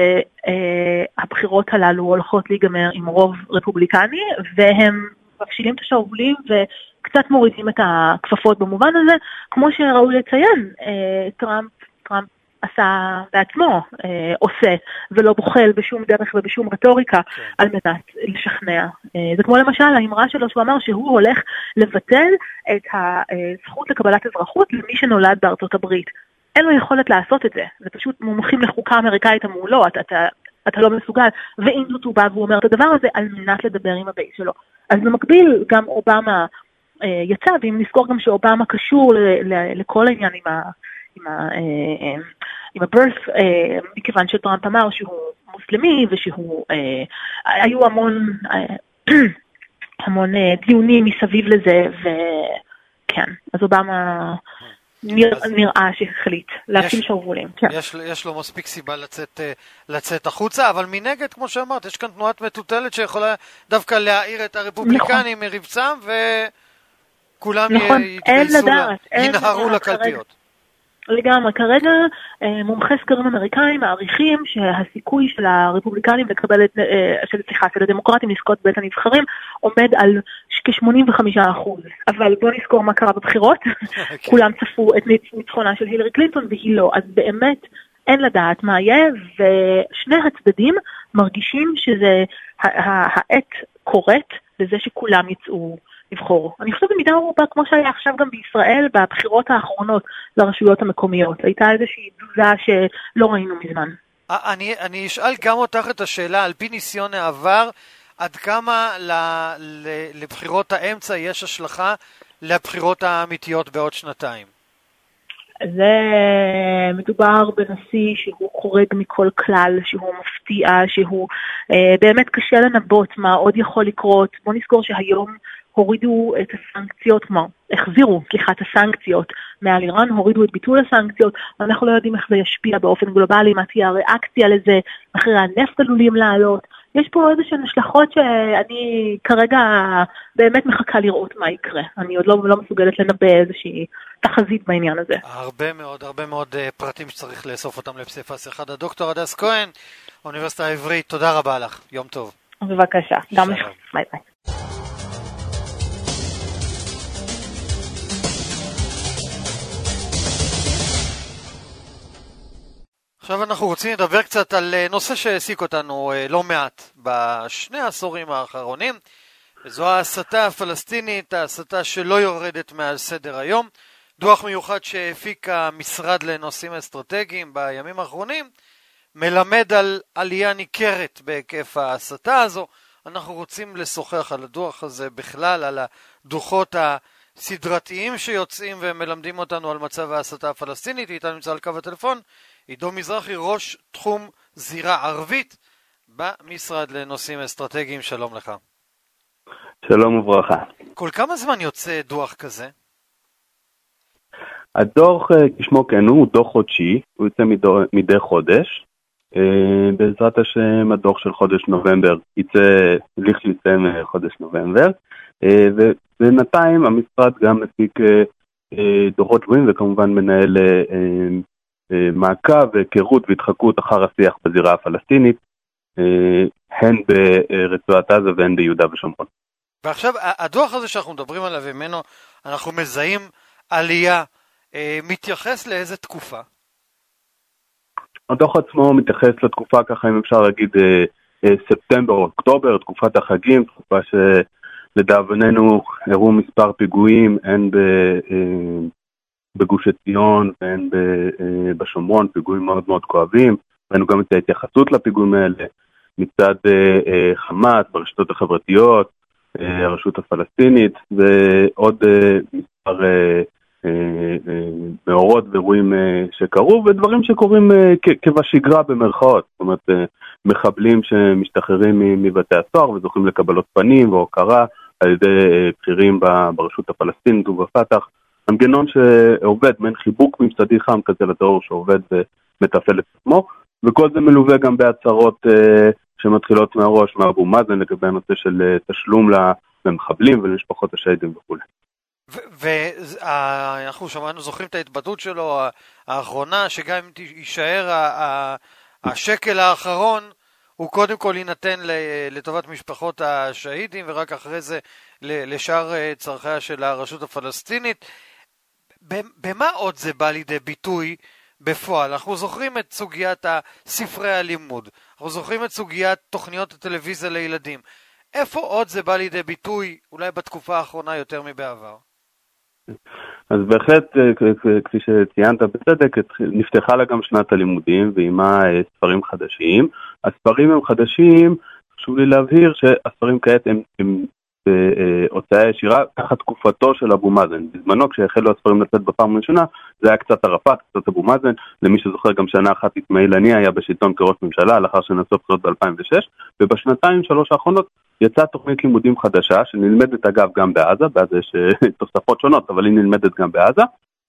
והבחירות הללו הולכות להיגמר עם רוב רפובליקני, והם מפשילים את השרוולים וקצת מורידים את הכפפות במובן הזה, כמו שראוי לציין, טראמפ, טראמפ עשה בעצמו, אה, עושה, ולא בוחל בשום דרך ובשום רטוריקה, כן. על מנת לשכנע. אה, זה כמו למשל, האמרה שלו שהוא אמר שהוא הולך לבטל את הזכות לקבלת אזרחות למי שנולד בארצות הברית. אין לו יכולת לעשות את זה. זה פשוט מומחים לחוקה אמריקאית אמרו לו, אתה, אתה, אתה לא מסוגל. ואם זאת הוא בא והוא אומר את הדבר הזה, על מנת לדבר עם הבייס שלו. אז במקביל, גם אובמה אה, יצא, ואם נזכור גם שאובמה קשור ל, ל, לכל העניין עם ה... עם ה... אה, עם הברף, אה, מכיוון שטראמפ אמר שהוא מוסלמי, ושהוא, אה, היו המון, אה, המון אה, דיונים מסביב לזה, וכן, אז אובמה נראה שהחליט להפעיל שרוולים. יש לו מספיק סיבה לצאת החוצה, אבל מנגד, כמו שאמרת, יש כאן תנועת מטוטלת שיכולה דווקא להעיר את הרפובליקנים מרבצם, וכולם יתגייסו, ינהרו לקלפיות. לגמרי, כרגע מומחי סקרים אמריקאים מעריכים שהסיכוי של הרפובליקנים לקבל את, של, סליחה, של הדמוקרטים לזכות בית הנבחרים עומד על כ-שמונים וחמישה אחוז. אבל בוא נזכור מה קרה בבחירות. כולם צפו את ניצחונה של הילרי קלינטון והיא לא. אז באמת אין לדעת מה יהיה, ושני הצדדים מרגישים שזה העת קורית לזה שכולם יצאו לבחור. אני חושבת במידה רובה, כמו שהיה עכשיו גם בישראל, בבחירות האחרונות לרשויות המקומיות. הייתה איזושהי תזוזה שלא ראינו מזמן. אני, אני אשאל גם אותך את השאלה, על פי ניסיון העבר, עד כמה לבחירות האמצע יש השלכה לבחירות האמיתיות בעוד שנתיים? זה מדובר בנשיא שהוא חורג מכל כלל, שהוא מפתיע, שהוא אה, באמת קשה לנבות מה עוד יכול לקרות. בוא נזכור שהיום הורידו את הסנקציות, כמו, החזירו, סליחה, את הסנקציות מעל איראן, הורידו את ביטול הסנקציות, אנחנו לא יודעים איך זה ישפיע באופן גלובלי, מה תהיה הריאקציה לזה, מחירי הנפט עלולים לעלות, יש פה איזושהי השלכות שאני כרגע באמת מחכה לראות מה יקרה, אני עוד לא, לא מסוגלת לנבא איזושהי תחזית בעניין הזה. הרבה מאוד, הרבה מאוד uh, פרטים שצריך לאסוף אותם לפסיפס אחד. הדוקטור הדס כהן, האוניברסיטה העברית, תודה רבה לך, יום טוב. בבקשה, גם לך, ביי ביי. עכשיו אנחנו רוצים לדבר קצת על נושא שהעסיק אותנו לא מעט בשני העשורים האחרונים, וזו ההסתה הפלסטינית, ההסתה שלא יורדת מעל סדר היום. דוח מיוחד שהפיק המשרד לנושאים אסטרטגיים בימים האחרונים, מלמד על עלייה ניכרת בהיקף ההסתה הזו. אנחנו רוצים לשוחח על הדוח הזה בכלל, על הדוחות הסדרתיים שיוצאים ומלמדים אותנו על מצב ההסתה הפלסטינית. איתנו נמצא על קו הטלפון עידו מזרחי, ראש תחום זירה ערבית במשרד לנושאים אסטרטגיים. שלום לך. שלום וברכה. כל כמה זמן יוצא דוח כזה? הדוח, כשמו כן הוא, דוח חודשי, הוא יוצא מדי חודש. בעזרת השם, הדוח של חודש נובמבר יצא, ליך יצא חודש נובמבר, ובינתיים המשרד גם מפיק דוחות שבועים, וכמובן מנהל מעקב והיכרות והתחקות אחר השיח בזירה הפלסטינית, הן ברצועת עזה והן ביהודה ושומרון. ועכשיו, הדוח הזה שאנחנו מדברים עליו ממנו, אנחנו מזהים עלייה, מתייחס לאיזה תקופה? הדוח עצמו מתייחס לתקופה, ככה אם אפשר להגיד, ספטמבר או אוקטובר, תקופת החגים, תקופה שלדאבוננו הראו מספר פיגועים, הן בגוש עציון והן בשומרון, פיגועים מאוד מאוד כואבים. ראינו גם את ההתייחסות לפיגועים האלה מצד חמאס ברשתות החברתיות, הרשות הפלסטינית, ועוד מספר מאורות ואירועים שקרו, ודברים שקורים כבשגרה במרכאות. זאת אומרת, מחבלים שמשתחררים מבתי הסוהר וזוכים לקבלות פנים והוקרה על ידי בכירים ברשות הפלסטינית ובפתח. מנגנון שעובד, מעין חיבוק ממסדי חם כזה לטרור שעובד ומתפעל את עצמו, וכל זה מלווה גם בהצהרות שמתחילות מהראש, מאבו מאזן, לגבי הנושא של תשלום למחבלים ולמשפחות השהידים וכו'. ואנחנו שמענו, זוכרים את ההתבטאות שלו האחרונה, שגם אם יישאר השקל האחרון, הוא קודם כל ינתן לטובת משפחות השהידים, ורק אחרי זה לשאר צרכיה של הרשות הפלסטינית. במה עוד זה בא לידי ביטוי בפועל? אנחנו זוכרים את סוגיית ספרי הלימוד, אנחנו זוכרים את סוגיית תוכניות הטלוויזיה לילדים. איפה עוד זה בא לידי ביטוי, אולי בתקופה האחרונה יותר מבעבר? אז בהחלט, כפי שציינת בצדק, נפתחה לה גם שנת הלימודים, ועימה ספרים חדשים. הספרים הם חדשים, חשוב לי להבהיר שהספרים כעת הם, הם בהוצאה ישירה, תחת תקופתו של אבו מאזן. בזמנו, כשהחלו הספרים לצאת בפעם הראשונה, זה היה קצת ערפאת, קצת אבו מאזן. למי שזוכר, גם שנה אחת אסמאעיל הנייה היה בשלטון כראש ממשלה, לאחר שנעשו בחירות ב-אלפיים ושש, ובשנתיים שלוש האחרונות יצאה תוכנית לימודים חדשה, שנלמדת אגב גם בעזה, בעזה יש תוספות שונות, אבל היא נלמדת גם בעזה,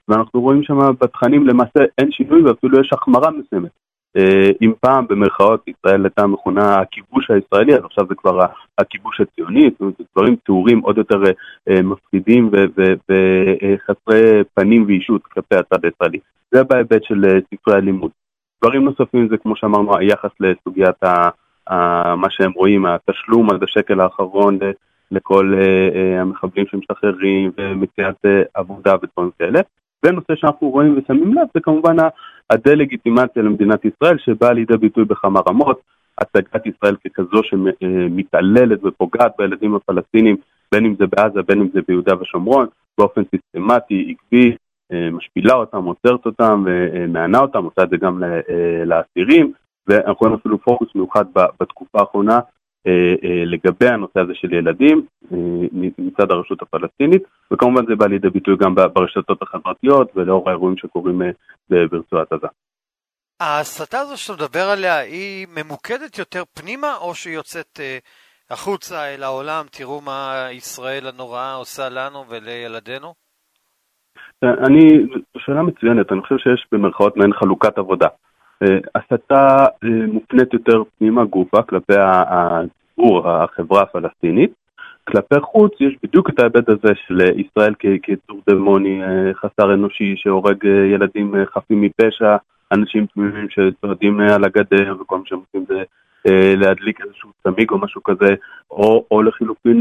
ואנחנו רואים שם בתכנים למעשה אין שינוי ואפילו יש החמרה מסוימת. אם פעם במרכאות ישראל הייתה מכונה הכיבוש הישראלי, אז עכשיו זה כבר הכיבוש הציוני, זאת אומרת, דברים תיאורים עוד יותר מפחידים וחסרי פנים ואישות כלפי הצד הישראלי. זה בהיבט של ספרי הלימוד. דברים נוספים זה כמו שאמרנו היחס לסוגיית מה שהם רואים, התשלום עד השקל האחרון לכל המחבלים שמשתחררים ומציאת עבודה ודברים כאלה. ונושא שאנחנו רואים ושמים לב זה כמובן הדה-לגיטימציה למדינת ישראל שבאה לידי ביטוי בכמה רמות, הצגת ישראל ככזו שמתעללת ופוגעת בילדים הפלסטינים, בין אם זה בעזה, בין אם זה ביהודה ושומרון, באופן סיסטמטי, עקבי, משפילה אותם, עוצרת אותם ומענה אותם, עושה את זה גם לאסירים, ואנחנו רואים אפילו פוקוס מיוחד בתקופה האחרונה לגבי הנושא הזה של ילדים מצד הרשות הפלסטינית, וכמובן זה בא לידי ביטוי גם ברשתות החברתיות ולאור האירועים שקורים ברצועת עזה. ההסתה הזו שאתה מדבר עליה היא ממוקדת יותר פנימה או שהיא יוצאת החוצה אל העולם? תראו מה ישראל הנוראה עושה לנו ולילדינו. אני, שאלה מצוינת, אני חושב שיש במרכאות מעין חלוקת עבודה. הסתה מופנית יותר פנימה גופה כלפי הציבור, החברה הפלסטינית. כלפי חוץ יש בדיוק את ההיבט הזה של ישראל כיצור דמוני, חסר אנושי, שהורג ילדים חפים מפשע, אנשים תמימים שצועדים על הגדר וכל מה שהם עושים זה להדליק איזשהו צמיג או משהו כזה, או, או לחילופין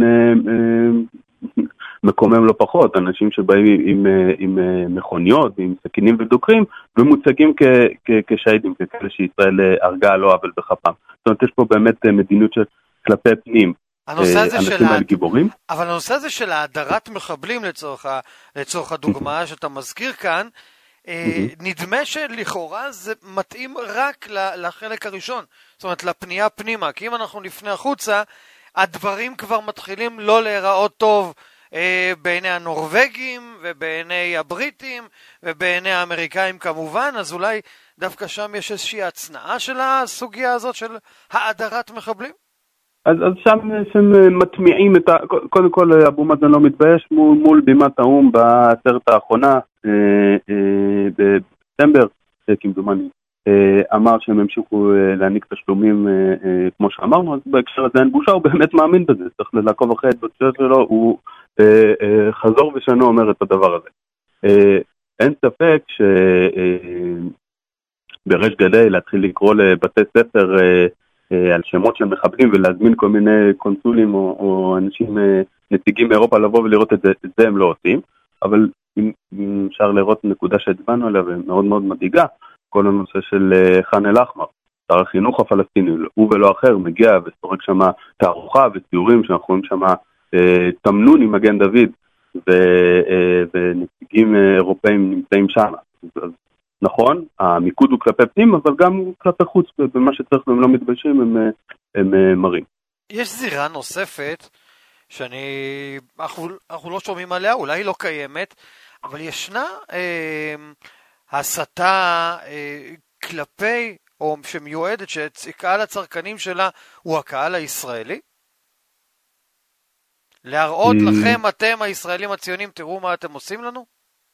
מקומם לא פחות, אנשים שבאים עם, עם מכוניות ועם סכינים ודוקרים ומוצגים כ, כ, כשהידים, ככאלה שישראל הרגה לא עוול בכפם. זאת אומרת, יש פה באמת מדיניות של כלפי פנים. הנושא הזה של האלה גיבורים. אבל הנושא הזה של ההדרת מחבלים לצורך, לצורך הדוגמה שאתה מזכיר כאן, נדמה שלכאורה זה מתאים רק לחלק הראשון, זאת אומרת לפנייה פנימה, כי אם אנחנו לפני החוצה, הדברים כבר מתחילים לא להיראות טוב בעיני הנורווגים ובעיני הבריטים ובעיני האמריקאים כמובן, אז אולי דווקא שם יש איזושהי הצנעה של הסוגיה הזאת של האדרת מחבלים? אז, אז שם שהם מטמיעים את ה... קודם כל אבו מאזן לא מתבייש מול, מול בימת האום בעצרת האחרונה אה, אה, בדצמבר, כמדומני, אה, אמר שהם המשיכו אה, להעניק תשלומים אה, אה, כמו שאמרנו, אז בהקשר הזה אין בושה, הוא באמת מאמין בזה, צריך לעקוב אחרי התבטאויות שלו, הוא אה, אה, חזור ושנו אומר את הדבר הזה. אה, אין ספק שבריש אה, גלי להתחיל לקרוא לבתי ספר אה, על שמות של מחבלים ולהזמין כל מיני קונסולים או, או אנשים, נציגים מאירופה לבוא ולראות את זה, את זה הם לא עושים, אבל אם, אם אפשר לראות נקודה שהדבנו עליה ומאוד מאוד מדאיגה, כל הנושא של חאן אל-אחמר, שר החינוך הפלסטיני, הוא ולא אחר, מגיע וסורק שם תערוכה וציורים שאנחנו רואים שם אה, תמנון עם מגן דוד ו, אה, ונציגים אירופאים נמצאים שם. אז נכון, המיקוד הוא כלפי פנים, אבל גם כלפי חוץ, במה שצריך והם לא מתביישים, הם, הם, הם מראים. יש זירה נוספת, שאני, אנחנו, אנחנו לא שומעים עליה, אולי היא לא קיימת, אבל ישנה אה, הסתה אה, כלפי, או שמיועדת, שקהל הצרכנים שלה הוא הקהל הישראלי? להראות לכם, אתם הישראלים הציונים, תראו מה אתם עושים לנו?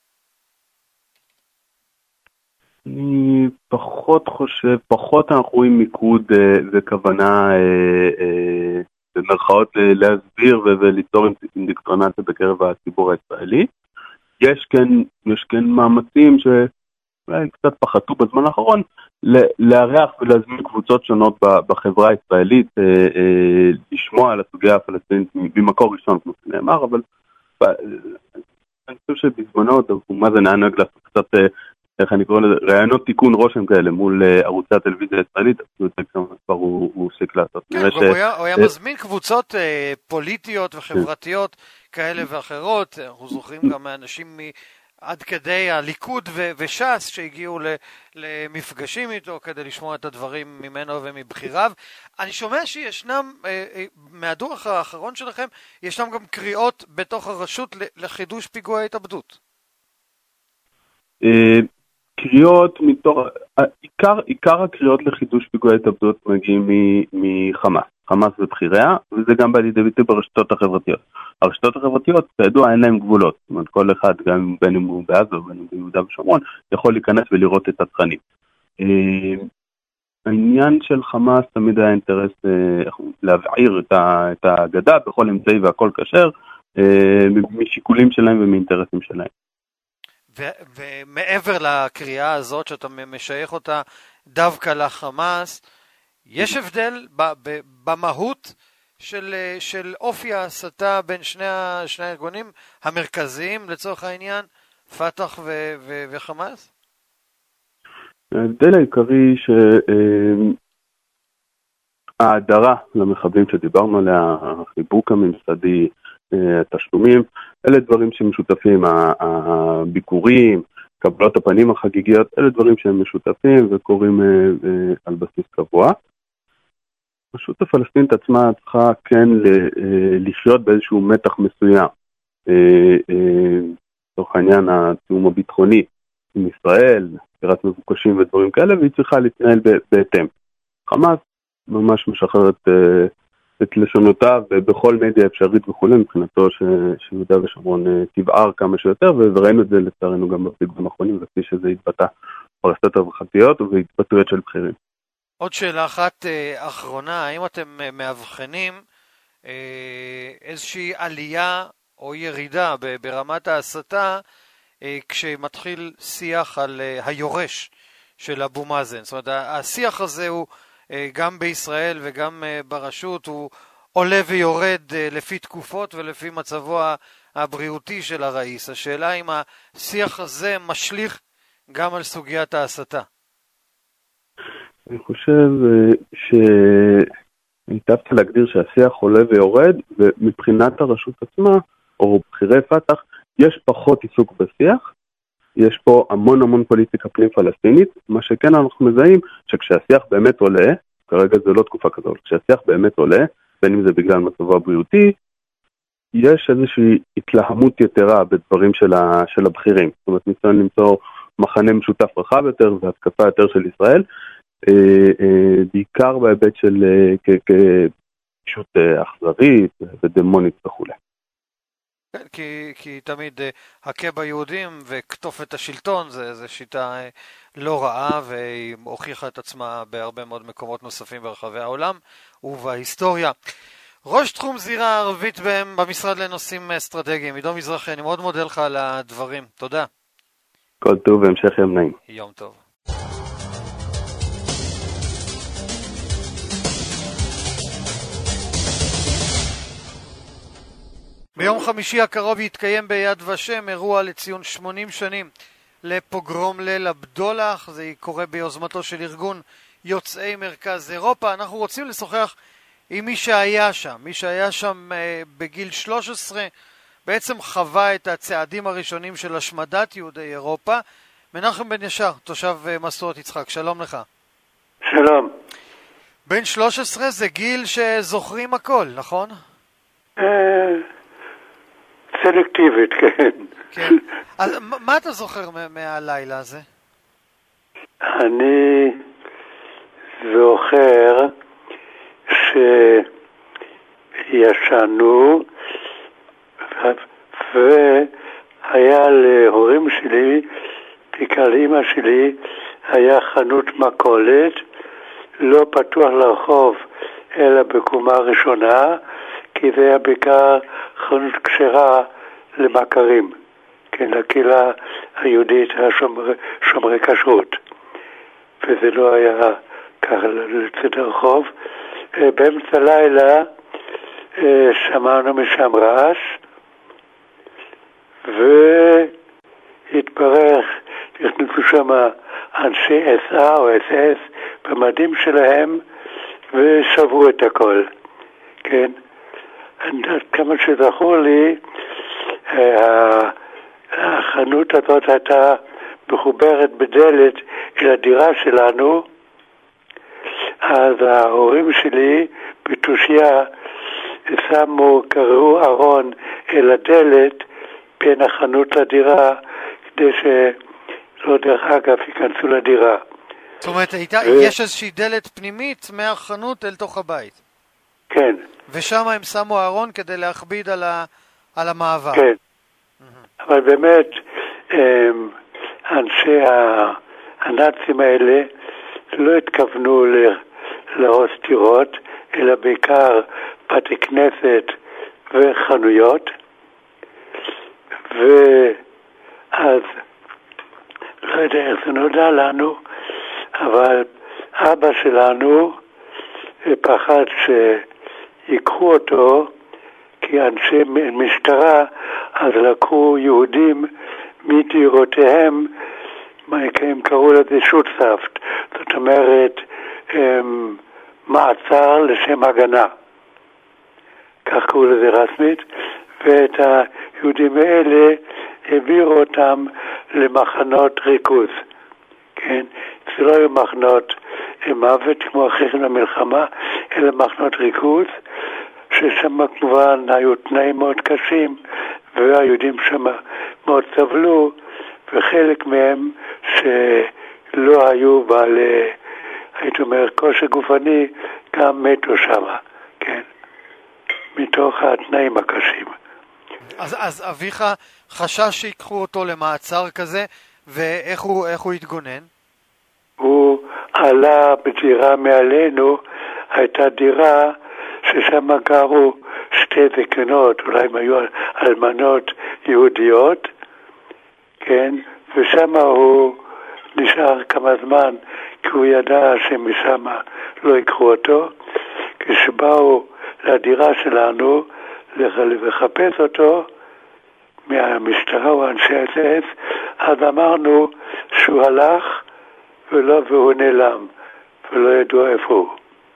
אני פחות חושב, פחות אנחנו רואים מיקוד אה, וכוונה אה, אה, במרכאות אה, להסביר וליצור אינדוקטרינציה בקרב הציבור הישראלי. יש כן, יש כן מאמצים שאולי קצת פחתו בזמן האחרון, לארח ולהזמין קבוצות שונות בחברה הישראלית, אה, אה, לשמוע על הסוגיה הפלסטינית במקור ראשון, כמו שנאמר, אבל אה, אני חושב שבזמנו, מה זה נהנג לעשות קצת... אה, איך אני קורא לזה, רעיונות תיקון רושם כאלה מול ערוצי הטלוויזיה הישראלית, אפילו את זה כבר הוא עוסק לעשות. כן, הוא היה מזמין קבוצות פוליטיות וחברתיות כאלה ואחרות, אנחנו זוכרים גם מאנשים עד כדי הליכוד וש"ס שהגיעו למפגשים איתו כדי לשמוע את הדברים ממנו ומבחיריו. אני שומע שישנם, מהדוח האחרון שלכם, ישנם גם קריאות בתוך הרשות לחידוש פיגועי התאבדות. קריאות מתוך, עיקר, עיקר הקריאות לחידוש פיגועי התאבדות מגיעים מחמאס. חמאס ובחיריה, וזה גם בא לידי ביטוי ברשתות החברתיות. הרשתות החברתיות, כידוע, אין להם גבולות. זאת אומרת, כל אחד, גם בין אם הוא בעזה ובין אם הוא ביהודה ושומרון, יכול להיכנס ולראות את התכנים. העניין של חמאס תמיד היה אינטרס להבעיר את ההגדה בכל אמצעי והכל כשר, משיקולים שלהם ומאינטרסים שלהם. ומעבר לקריאה הזאת שאתה משייך אותה דווקא לחמאס, יש הבדל במהות של, של אופי ההסתה בין שני, שני הארגונים המרכזיים לצורך העניין, פתח ו, ו, וחמאס? ההבדל העיקרי שההדרה למחבלים שדיברנו עליה, החיבוק הממסדי, התשלומים, אלה דברים שמשותפים, הביקורים, קבלות הפנים החגיגיות, אלה דברים שהם משותפים וקוראים על בסיס קבוע. הרשות הפלסטינית עצמה צריכה כן לחיות באיזשהו מתח מסוים, תוך העניין התיאום הביטחוני עם ישראל, ספירת מבוקשים ודברים כאלה, והיא צריכה להתנהל בהתאם. חמאס ממש משחררת את לשונותיו בכל מדיה אפשרית וכו', מבחינתו שיהודה ושומרון תבער כמה שיותר, וראינו את זה לצערנו גם בפיגועים האחרונים, וכפי שזה התבטא ברשתות החברתיות ובהתבטאויות של בכירים. עוד שאלה אחת אחרונה, האם אתם מאבחנים איזושהי עלייה או ירידה ברמת ההסתה כשמתחיל שיח על היורש של אבו מאזן? זאת אומרת, השיח הזה הוא גם בישראל וגם ברשות, הוא עולה ויורד לפי תקופות ולפי מצבו הבריאותי של הראיס. השאלה אם השיח הזה משליך גם על סוגיית ההסתה. אני חושב שהיטבת להגדיר שהשיח עולה ויורד, ומבחינת הרשות עצמה, או בחירי פתח, יש פחות עיסוק בשיח, יש פה המון המון פוליטיקה פנים פלסטינית, מה שכן אנחנו מזהים, שכשהשיח באמת עולה, כרגע זה לא תקופה כזאת, כשהשיח באמת עולה, בין אם זה בגלל מצבו הבריאותי, יש איזושהי התלהמות יתרה בדברים של, ה, של הבחירים, זאת אומרת ניסיון למצוא מחנה משותף רחב יותר, והתקפה יותר של ישראל, בעיקר בהיבט של כפשוט אכזרית ודמונית וכו'. כן, כי, כי תמיד הכה ביהודים וכתוף את השלטון זה, זה שיטה לא רעה, והיא הוכיחה את עצמה בהרבה מאוד מקומות נוספים ברחבי העולם ובהיסטוריה. ראש תחום זירה ערבית במשרד לנושאים אסטרטגיים, עידו מזרחי, אני מאוד מודה לך על הדברים. תודה. כל טוב והמשך יום נעים. יום טוב. ביום חמישי הקרוב יתקיים ביד ושם אירוע לציון שמונים שנים לפוגרום ליל הבדולח. זה קורה ביוזמתו של ארגון יוצאי מרכז אירופה. אנחנו רוצים לשוחח עם מי שהיה שם, מי שהיה שם אה, בגיל שלוש עשרה, בעצם חווה את הצעדים הראשונים של השמדת יהודי אירופה. מנחם בן ישר, תושב אה, מסורת יצחק, שלום לך. שלום. בן שלוש עשרה זה גיל שזוכרים הכל, נכון? אה... סלקטיבית, כן. כן. אז מה אתה זוכר מהלילה הזה? אני זוכר שישנו והיה להורים שלי, בעיקר לאמא שלי, היה חנות מכולת, לא פתוח לרחוב אלא בקומה ראשונה, כי זה היה בעיקר חנות כשרה למכרים, כן, לקהילה היהודית השומרי כשרות, וזה לא היה ככה לצד הרחוב. באמצע לילה שמענו משם רעש, והתברך, נכנסו שם אנשי אס אה או אס אס במדים שלהם ושברו את הכל, כן. כמה שזכור לי, החנות הזאת הייתה מחוברת בדלת אל הדירה שלנו, אז ההורים שלי בתושיה שמו, קראו ארון אל הדלת בין החנות לדירה, כדי לא דרך אגב, ייכנסו לדירה. זאת אומרת, הייתה, ו... יש איזושהי דלת פנימית מהחנות אל תוך הבית. כן. ושם הם שמו ארון כדי להכביד על, ה, על המעבר. כן. Mm-hmm. אבל באמת, אנשי הנאצים האלה לא התכוונו להרוס דירות, אלא בעיקר בתי כנסת וחנויות. ואז, לא יודע איך זה נודע לנו, אבל אבא שלנו פחד שיקחו אותו, כי אנשי משטרה אז לקחו יהודים מדירותיהם, הם קראו לזה שוטסאפט, זאת אומרת מעצר לשם הגנה, כך קראו לזה רשמית, ואת היהודים האלה העבירו אותם למחנות ריכוז. כן? זה לא היו מחנות מוות כמו אחרי כן המלחמה, אלא מחנות ריכוז, ששם כמובן היו תנאים מאוד קשים, והיהודים שם מאוד סבלו, וחלק מהם שלא היו בעלי, הייתי אומר, כושר גופני, גם מתו שם, כן? מתוך התנאים הקשים. אז, אז אביך חשש שיקחו אותו למעצר כזה, ואיך הוא, איך הוא התגונן? הוא עלה בדירה מעלינו, הייתה דירה ששם גרו שתי זקנות, אולי הם היו אלמנות יהודיות, כן, ושם הוא נשאר כמה זמן, כי הוא ידע שמשם לא יקחו אותו. כשבאו לדירה שלנו לחפש אותו, מהמשטרה או אנשי אס אס, אז אמרנו שהוא הלך ולא, והוא נעלם, ולא ידעו איפה הוא.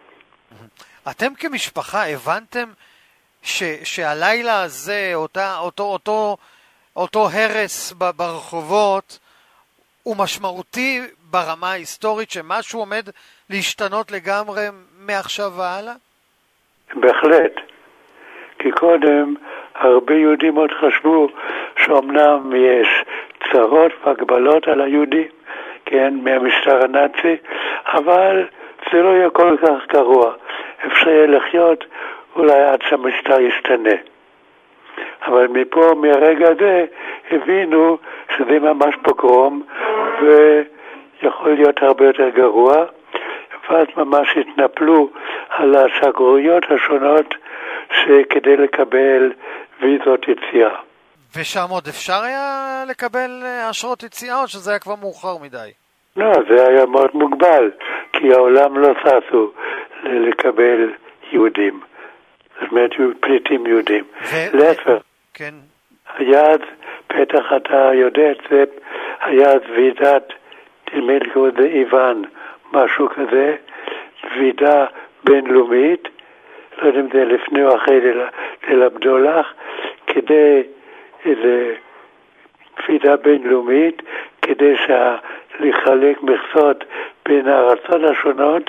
אתם כמשפחה הבנתם ש, שהלילה הזה, אותה, אותו, אותו, אותו הרס ברחובות, הוא משמעותי ברמה ההיסטורית, שמשהו עומד להשתנות לגמרי מעכשיו והלאה? בהחלט. כי קודם הרבה יהודים עוד חשבו שאומנם יש צרות והגבלות על היהודים, כן, מהמשטר הנאצי, אבל זה לא יהיה כל כך גרוע. אפשר יהיה לחיות אולי עד שהמשטר ישתנה. אבל מפה, מהרגע הזה, הבינו שזה ממש פוגרום, ויכול להיות הרבה יותר גרוע, ואז ממש התנפלו על השגרירויות השונות שכדי לקבל ויזות יציאה. ושם עוד אפשר היה לקבל אשרות יציאה, או שזה היה כבר מאוחר מדי? לא, זה היה מאוד מוגבל, כי העולם לא ששו לקבל יהודים. זאת אומרת, פליטים יהודים. להפך. כן. היה, בטח אתה יודע את זה, היה ועידת, נדמה לי קוראים לזה איוון, משהו כזה, ועידה בינלאומית, לא יודע אם זה לפני או אחרי ליל הבדולח, כדי איזה ועידה בינלאומית, כדי לחלק מכסות בין הארצות השונות,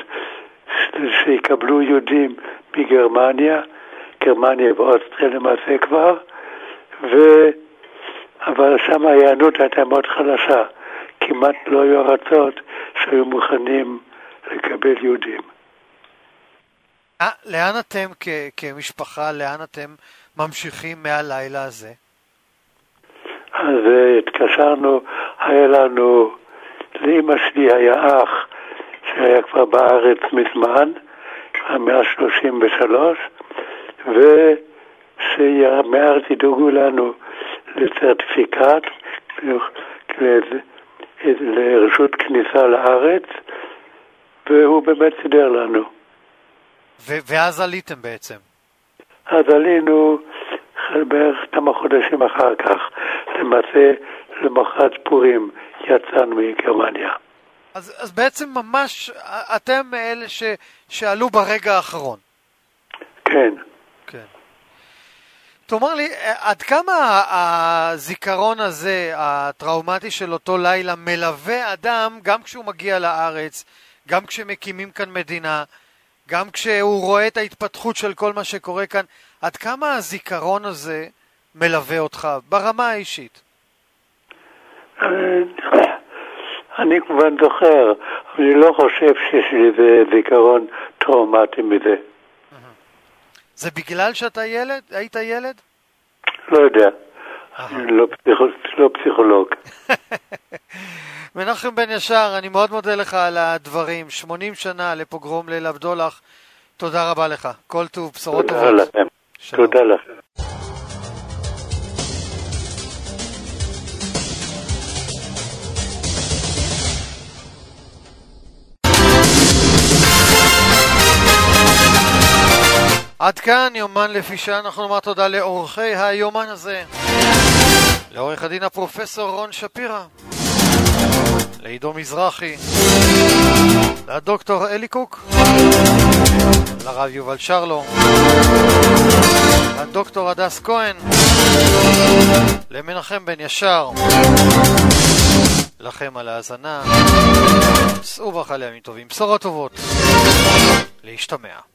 שיקבלו יהודים מגרמניה, גרמניה ואוסטריה למעשה כבר, ו... אבל שם ההיענות הייתה מאוד חלשה, כמעט לא היו ארצות שהיו מוכנים לקבל יהודים. 아, לאן אתם כ- כמשפחה, לאן אתם ממשיכים מהלילה הזה? אז התקשרנו, היה לנו, לאמא שלי היה אח שהיה כבר בארץ מזמן, המאה שלושים ושלוש, ושמארץ ידאגו לנו לצרטיפיקט, לרשות כניסה לארץ, והוא באמת סידר לנו. ו- ואז עליתם בעצם? אז עלינו בערך כמה חודשים אחר כך, למעשה למחרת פורים יצאנו מגרמניה. אז, אז בעצם ממש אתם אלה ש, שעלו ברגע האחרון. כן. כן. תאמר לי, עד כמה הזיכרון הזה, הטראומטי של אותו לילה, מלווה אדם גם כשהוא מגיע לארץ, גם כשמקימים כאן מדינה, גם כשהוא רואה את ההתפתחות של כל מה שקורה כאן, עד כמה הזיכרון הזה מלווה אותך ברמה האישית? אני כמובן זוכר, אבל אני לא חושב שיש לי איזה זיכרון טראומטי מזה. זה בגלל שאתה ילד? היית ילד? לא יודע. אני לא, פסיכול... לא פסיכולוג. מנחם בן ישר, אני מאוד מודה לך על הדברים. שמונים שנה לפוגרום ליל הבדולח. תודה רבה לך. כל טוב, בשורות טובות. תודה לכם. תודה לכם. עד כאן יומן לפי שעה. אנחנו נאמר תודה לאורחי היומן הזה, לעורך הדין הפרופסור רון שפירא, לעידו מזרחי, לדוקטור אלי קוק, לרב יובל שרלו, לדוקטור הדס כהן, למנחם בן ישר, לכם על ההאזנה. סעו ברכה לימים טובים, בשורות טובות, להשתמע.